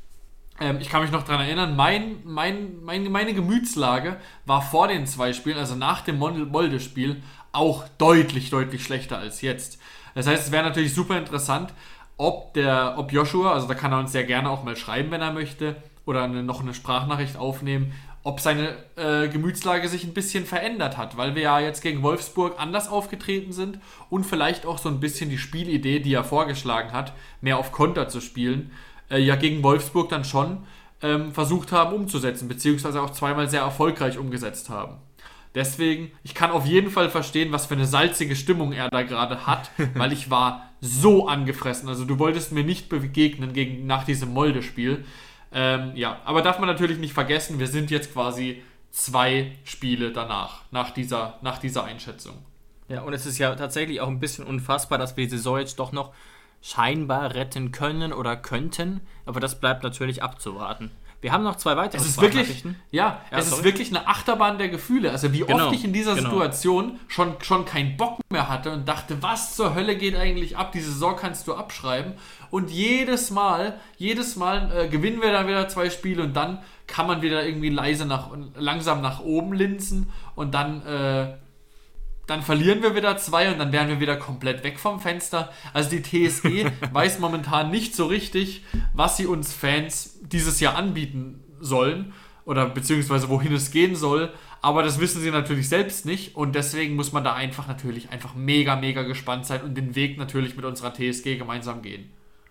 Ähm, ich kann mich noch daran erinnern, mein, mein, mein, meine Gemütslage war vor den zwei Spielen, also nach dem Molde-Spiel, auch deutlich, deutlich schlechter als jetzt. Das heißt, es wäre natürlich super interessant, ob der, ob Joshua, also da kann er uns sehr gerne auch mal schreiben, wenn er möchte, oder eine, noch eine Sprachnachricht aufnehmen, ob seine äh, Gemütslage sich ein bisschen verändert hat, weil wir ja jetzt gegen Wolfsburg anders aufgetreten sind und vielleicht auch so ein bisschen die Spielidee, die er vorgeschlagen hat, mehr auf Konter zu spielen, äh, ja gegen Wolfsburg dann schon ähm, versucht haben umzusetzen, beziehungsweise auch zweimal sehr erfolgreich umgesetzt haben. Deswegen, ich kann auf jeden Fall verstehen, was für eine salzige Stimmung er da gerade hat, weil ich war so angefressen. Also du wolltest mir nicht begegnen gegen, nach diesem Molde-Spiel. Ähm, ja, aber darf man natürlich nicht vergessen, wir sind jetzt quasi zwei Spiele danach, nach dieser, nach dieser Einschätzung. Ja, und es ist ja tatsächlich auch ein bisschen unfassbar, dass wir die Saison jetzt doch noch scheinbar retten können oder könnten, aber das bleibt natürlich abzuwarten. Wir haben noch zwei weitere es ist wirklich, ja, ja, es sorry. ist wirklich eine Achterbahn der Gefühle. Also wie genau, oft ich in dieser genau. Situation schon, schon keinen Bock mehr hatte und dachte, was zur Hölle geht eigentlich ab? Die Saison kannst du abschreiben. Und jedes Mal, jedes Mal äh, gewinnen wir dann wieder zwei Spiele und dann kann man wieder irgendwie leise nach, langsam nach oben linsen und dann, äh, dann verlieren wir wieder zwei und dann wären wir wieder komplett weg vom Fenster. Also die T S G weiß momentan nicht so richtig, was sie uns Fans dieses Jahr anbieten sollen oder beziehungsweise wohin es gehen soll, aber das wissen sie natürlich selbst nicht und deswegen muss man da einfach natürlich einfach mega, mega gespannt sein und den Weg natürlich mit unserer T S G gemeinsam gehen.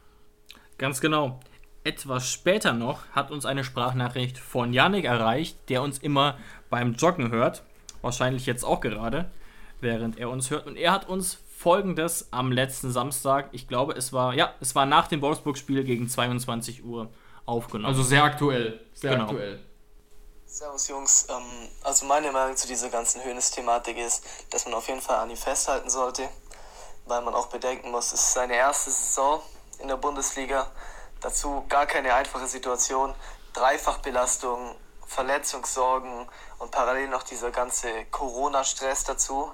Ganz genau. Etwas später noch hat uns eine Sprachnachricht von Yannick erreicht, der uns immer beim Joggen hört, wahrscheinlich jetzt auch gerade, während er uns hört, und er hat uns Folgendes am letzten Samstag, ich glaube es war, ja, es war nach dem Wolfsburg-Spiel gegen zweiundzwanzig Uhr aufgenommen. Also sehr aktuell. Sehr genau. aktuell. Servus Jungs, ähm, also meine Meinung zu dieser ganzen Hoeneß-Thematik ist, dass man auf jeden Fall an ihm festhalten sollte, weil man auch bedenken muss, es ist seine erste Saison in der Bundesliga, dazu gar keine einfache Situation, Dreifachbelastung, Verletzungssorgen und parallel noch dieser ganze Corona-Stress dazu.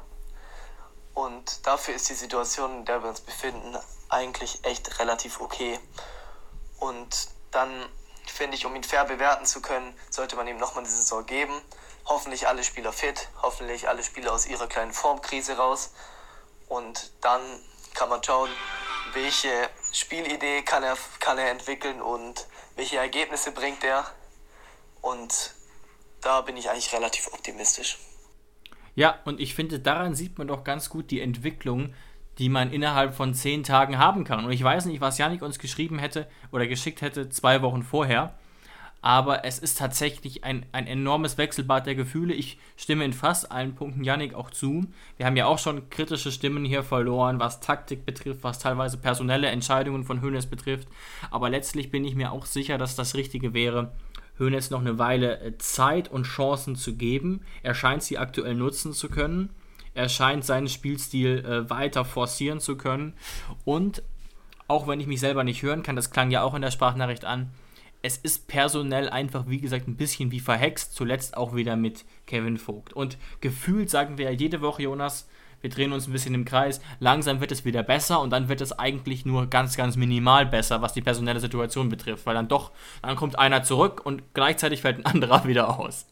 Und dafür ist die Situation, in der wir uns befinden, eigentlich echt relativ okay. Und dann finde ich, um ihn fair bewerten zu können, sollte man ihm nochmal eine Saison geben. Hoffentlich alle Spieler fit, hoffentlich alle Spieler aus ihrer kleinen Formkrise raus. Und dann kann man schauen, welche Spielidee kann er, kann er entwickeln und welche Ergebnisse bringt er. Und da bin ich eigentlich relativ optimistisch. Ja, und ich finde, daran sieht man doch ganz gut die Entwicklung, die man innerhalb von zehn Tagen haben kann. Und ich weiß nicht, was Yannick uns geschrieben hätte oder geschickt hätte zwei Wochen vorher, aber es ist tatsächlich ein, ein enormes Wechselbad der Gefühle. Ich stimme in fast allen Punkten Yannick auch zu. Wir haben ja auch schon kritische Stimmen hier verloren, was Taktik betrifft, was teilweise personelle Entscheidungen von Hoeneß betrifft. Aber letztlich bin ich mir auch sicher, dass das Richtige wäre, Hoeneß noch eine Weile Zeit und Chancen zu geben. Er scheint sie aktuell nutzen zu können. Er scheint seinen Spielstil äh, weiter forcieren zu können. Und auch wenn ich mich selber nicht hören kann, das klang ja auch in der Sprachnachricht an, es ist personell einfach, wie gesagt, ein bisschen wie verhext. Zuletzt auch wieder mit Kevin Vogt. Und gefühlt sagen wir ja jede Woche, Jonas, wir drehen uns ein bisschen im Kreis, langsam wird es wieder besser und dann wird es eigentlich nur ganz, ganz minimal besser, was die personelle Situation betrifft. Weil dann doch, dann kommt einer zurück und gleichzeitig fällt ein anderer wieder aus.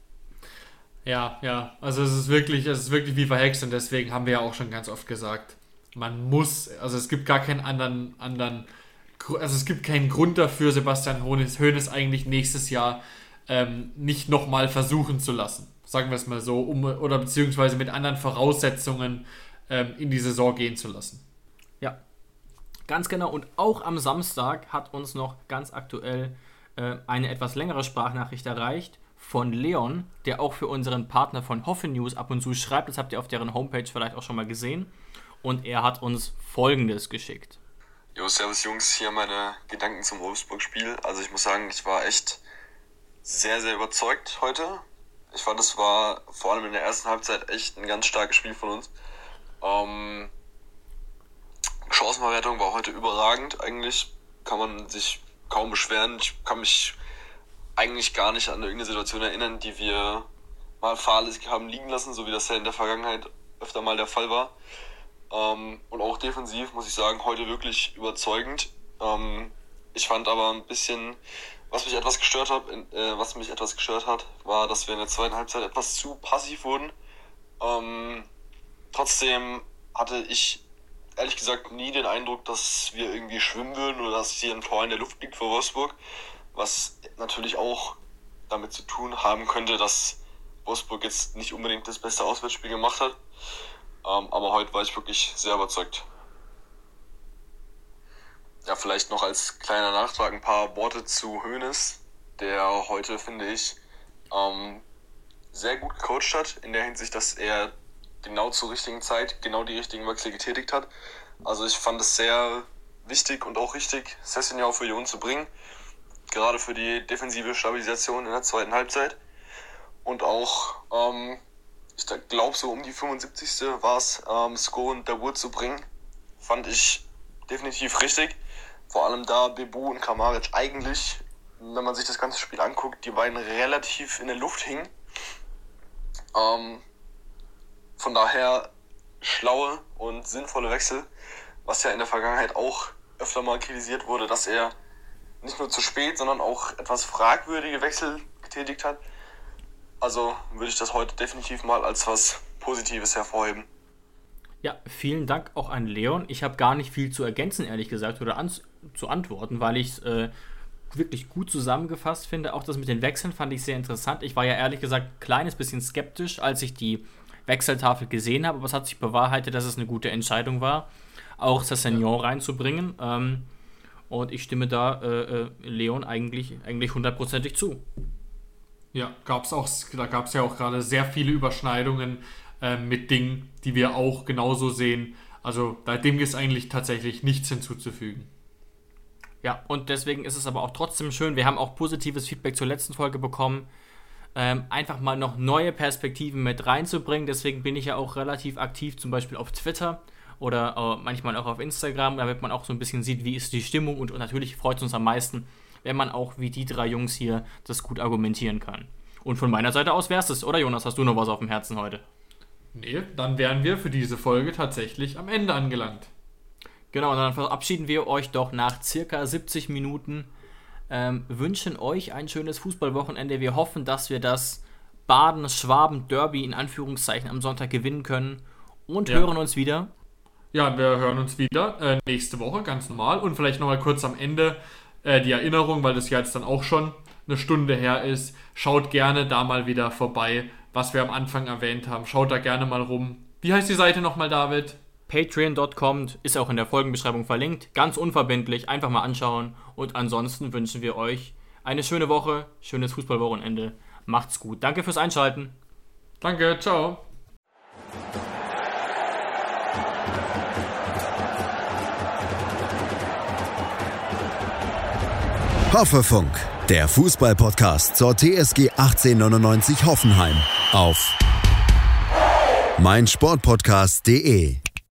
Ja, ja, also es ist wirklich, es ist wirklich wie verhext und deswegen haben wir ja auch schon ganz oft gesagt, man muss, also es gibt gar keinen anderen, anderen also es gibt keinen Grund dafür, Sebastian Hoeneß, Hoeneß eigentlich nächstes Jahr ähm, nicht nochmal versuchen zu lassen. Sagen wir es mal so, um, oder beziehungsweise mit anderen Voraussetzungen ähm, in die Saison gehen zu lassen. Ja, ganz genau. Und auch am Samstag hat uns noch ganz aktuell äh, eine etwas längere Sprachnachricht erreicht von Leon, der auch für unseren Partner von Hoffe News ab und zu schreibt. Das habt ihr auf deren Homepage vielleicht auch schon mal gesehen. Und er hat uns Folgendes geschickt. Jo, servus Jungs, hier meine Gedanken zum Wolfsburg-Spiel. Also ich muss sagen, ich war echt sehr, sehr überzeugt heute. Ich fand, es war vor allem in der ersten Halbzeit echt ein ganz starkes Spiel von uns. Ähm, Chancenverwertung war heute überragend. Eigentlich kann man sich kaum beschweren. Ich kann mich eigentlich gar nicht an irgendeine Situation erinnern, die wir mal fahrlässig haben liegen lassen, so wie das ja in der Vergangenheit öfter mal der Fall war. Ähm, und auch defensiv, muss ich sagen, heute wirklich überzeugend. Ähm, ich fand aber ein bisschen, was mich etwas gestört hat, äh, was mich etwas gestört hat, war, dass wir in der zweiten Halbzeit etwas zu passiv wurden. Ähm, trotzdem hatte ich ehrlich gesagt nie den Eindruck, dass wir irgendwie schwimmen würden oder dass hier ein Tor in der Luft liegt für Wolfsburg, was natürlich auch damit zu tun haben könnte, dass Wolfsburg jetzt nicht unbedingt das beste Auswärtsspiel gemacht hat. Ähm, aber heute war ich wirklich sehr überzeugt. Ja, vielleicht noch als kleiner Nachtrag ein paar Worte zu Hoeneß, der heute, finde ich, ähm, sehr gut gecoacht hat, in der Hinsicht, dass er genau zur richtigen Zeit genau die richtigen Wechsel getätigt hat. Also ich fand es sehr wichtig und auch richtig, Sessignon auf Union zu bringen, gerade für die defensive Stabilisation in der zweiten Halbzeit. Und auch, ähm, ich glaube, so um die fünfundsiebzigste war es, ähm, Sko und Dawood zu bringen, fand ich definitiv richtig. Vor allem da Bebu und Kramaric eigentlich, wenn man sich das ganze Spiel anguckt, die beiden relativ in der Luft hingen. Ähm, von daher schlaue und sinnvolle Wechsel, was ja in der Vergangenheit auch öfter mal kritisiert wurde, dass er nicht nur zu spät, sondern auch etwas fragwürdige Wechsel getätigt hat. Also würde ich das heute definitiv mal als was Positives hervorheben. Ja, vielen Dank auch an Leon. Ich habe gar nicht viel zu ergänzen, ehrlich gesagt, oder an, zu antworten, weil ich es äh, wirklich gut zusammengefasst finde. Auch das mit den Wechseln fand ich sehr interessant. Ich war ja ehrlich gesagt ein kleines bisschen skeptisch, als ich die Wechseltafel gesehen habe, aber es hat sich bewahrheitet, dass es eine gute Entscheidung war, auch Sessignon reinzubringen. Ähm, und ich stimme da äh, Leon eigentlich, eigentlich hundertprozentig zu. Ja, gab's auch, da gab es ja auch gerade sehr viele Überschneidungen äh, mit Dingen, die wir auch genauso sehen. Also dem ist eigentlich tatsächlich nichts hinzuzufügen. Ja, und deswegen ist es aber auch trotzdem schön, wir haben auch positives Feedback zur letzten Folge bekommen, ähm, einfach mal noch neue Perspektiven mit reinzubringen. Deswegen bin ich ja auch relativ aktiv, zum Beispiel auf Twitter oder äh, manchmal auch auf Instagram, damit man auch so ein bisschen sieht, wie ist die Stimmung. Und, und natürlich freut es uns am meisten, wenn man auch wie die drei Jungs hier das gut argumentieren kann. Und von meiner Seite aus wär's es, oder Jonas, hast du noch was auf dem Herzen heute? Nee, dann wären wir für diese Folge tatsächlich am Ende angelangt. Genau, und dann verabschieden wir euch doch nach circa siebzig Minuten ähm, wünschen euch ein schönes Fußballwochenende. Wir hoffen, dass wir das Baden-Schwaben-Derby in Anführungszeichen am Sonntag gewinnen können und ja. hören uns wieder. Ja, wir hören uns wieder äh, nächste Woche, ganz normal. Und vielleicht nochmal kurz am Ende äh, die Erinnerung, weil das ja jetzt dann auch schon eine Stunde her ist. Schaut gerne da mal wieder vorbei, was wir am Anfang erwähnt haben. Schaut da gerne mal rum. Wie heißt die Seite nochmal, David? patreon Punkt com ist auch in der Folgenbeschreibung verlinkt. Ganz unverbindlich, einfach mal anschauen. Und ansonsten wünschen wir euch eine schöne Woche, schönes Fußballwochenende. Macht's gut. Danke fürs Einschalten. Danke, ciao. Hoffefunk, der Fußball-Podcast zur T S G achtzehnhundertneunundneunzig Hoffenheim auf meinsportpodcast punkt de.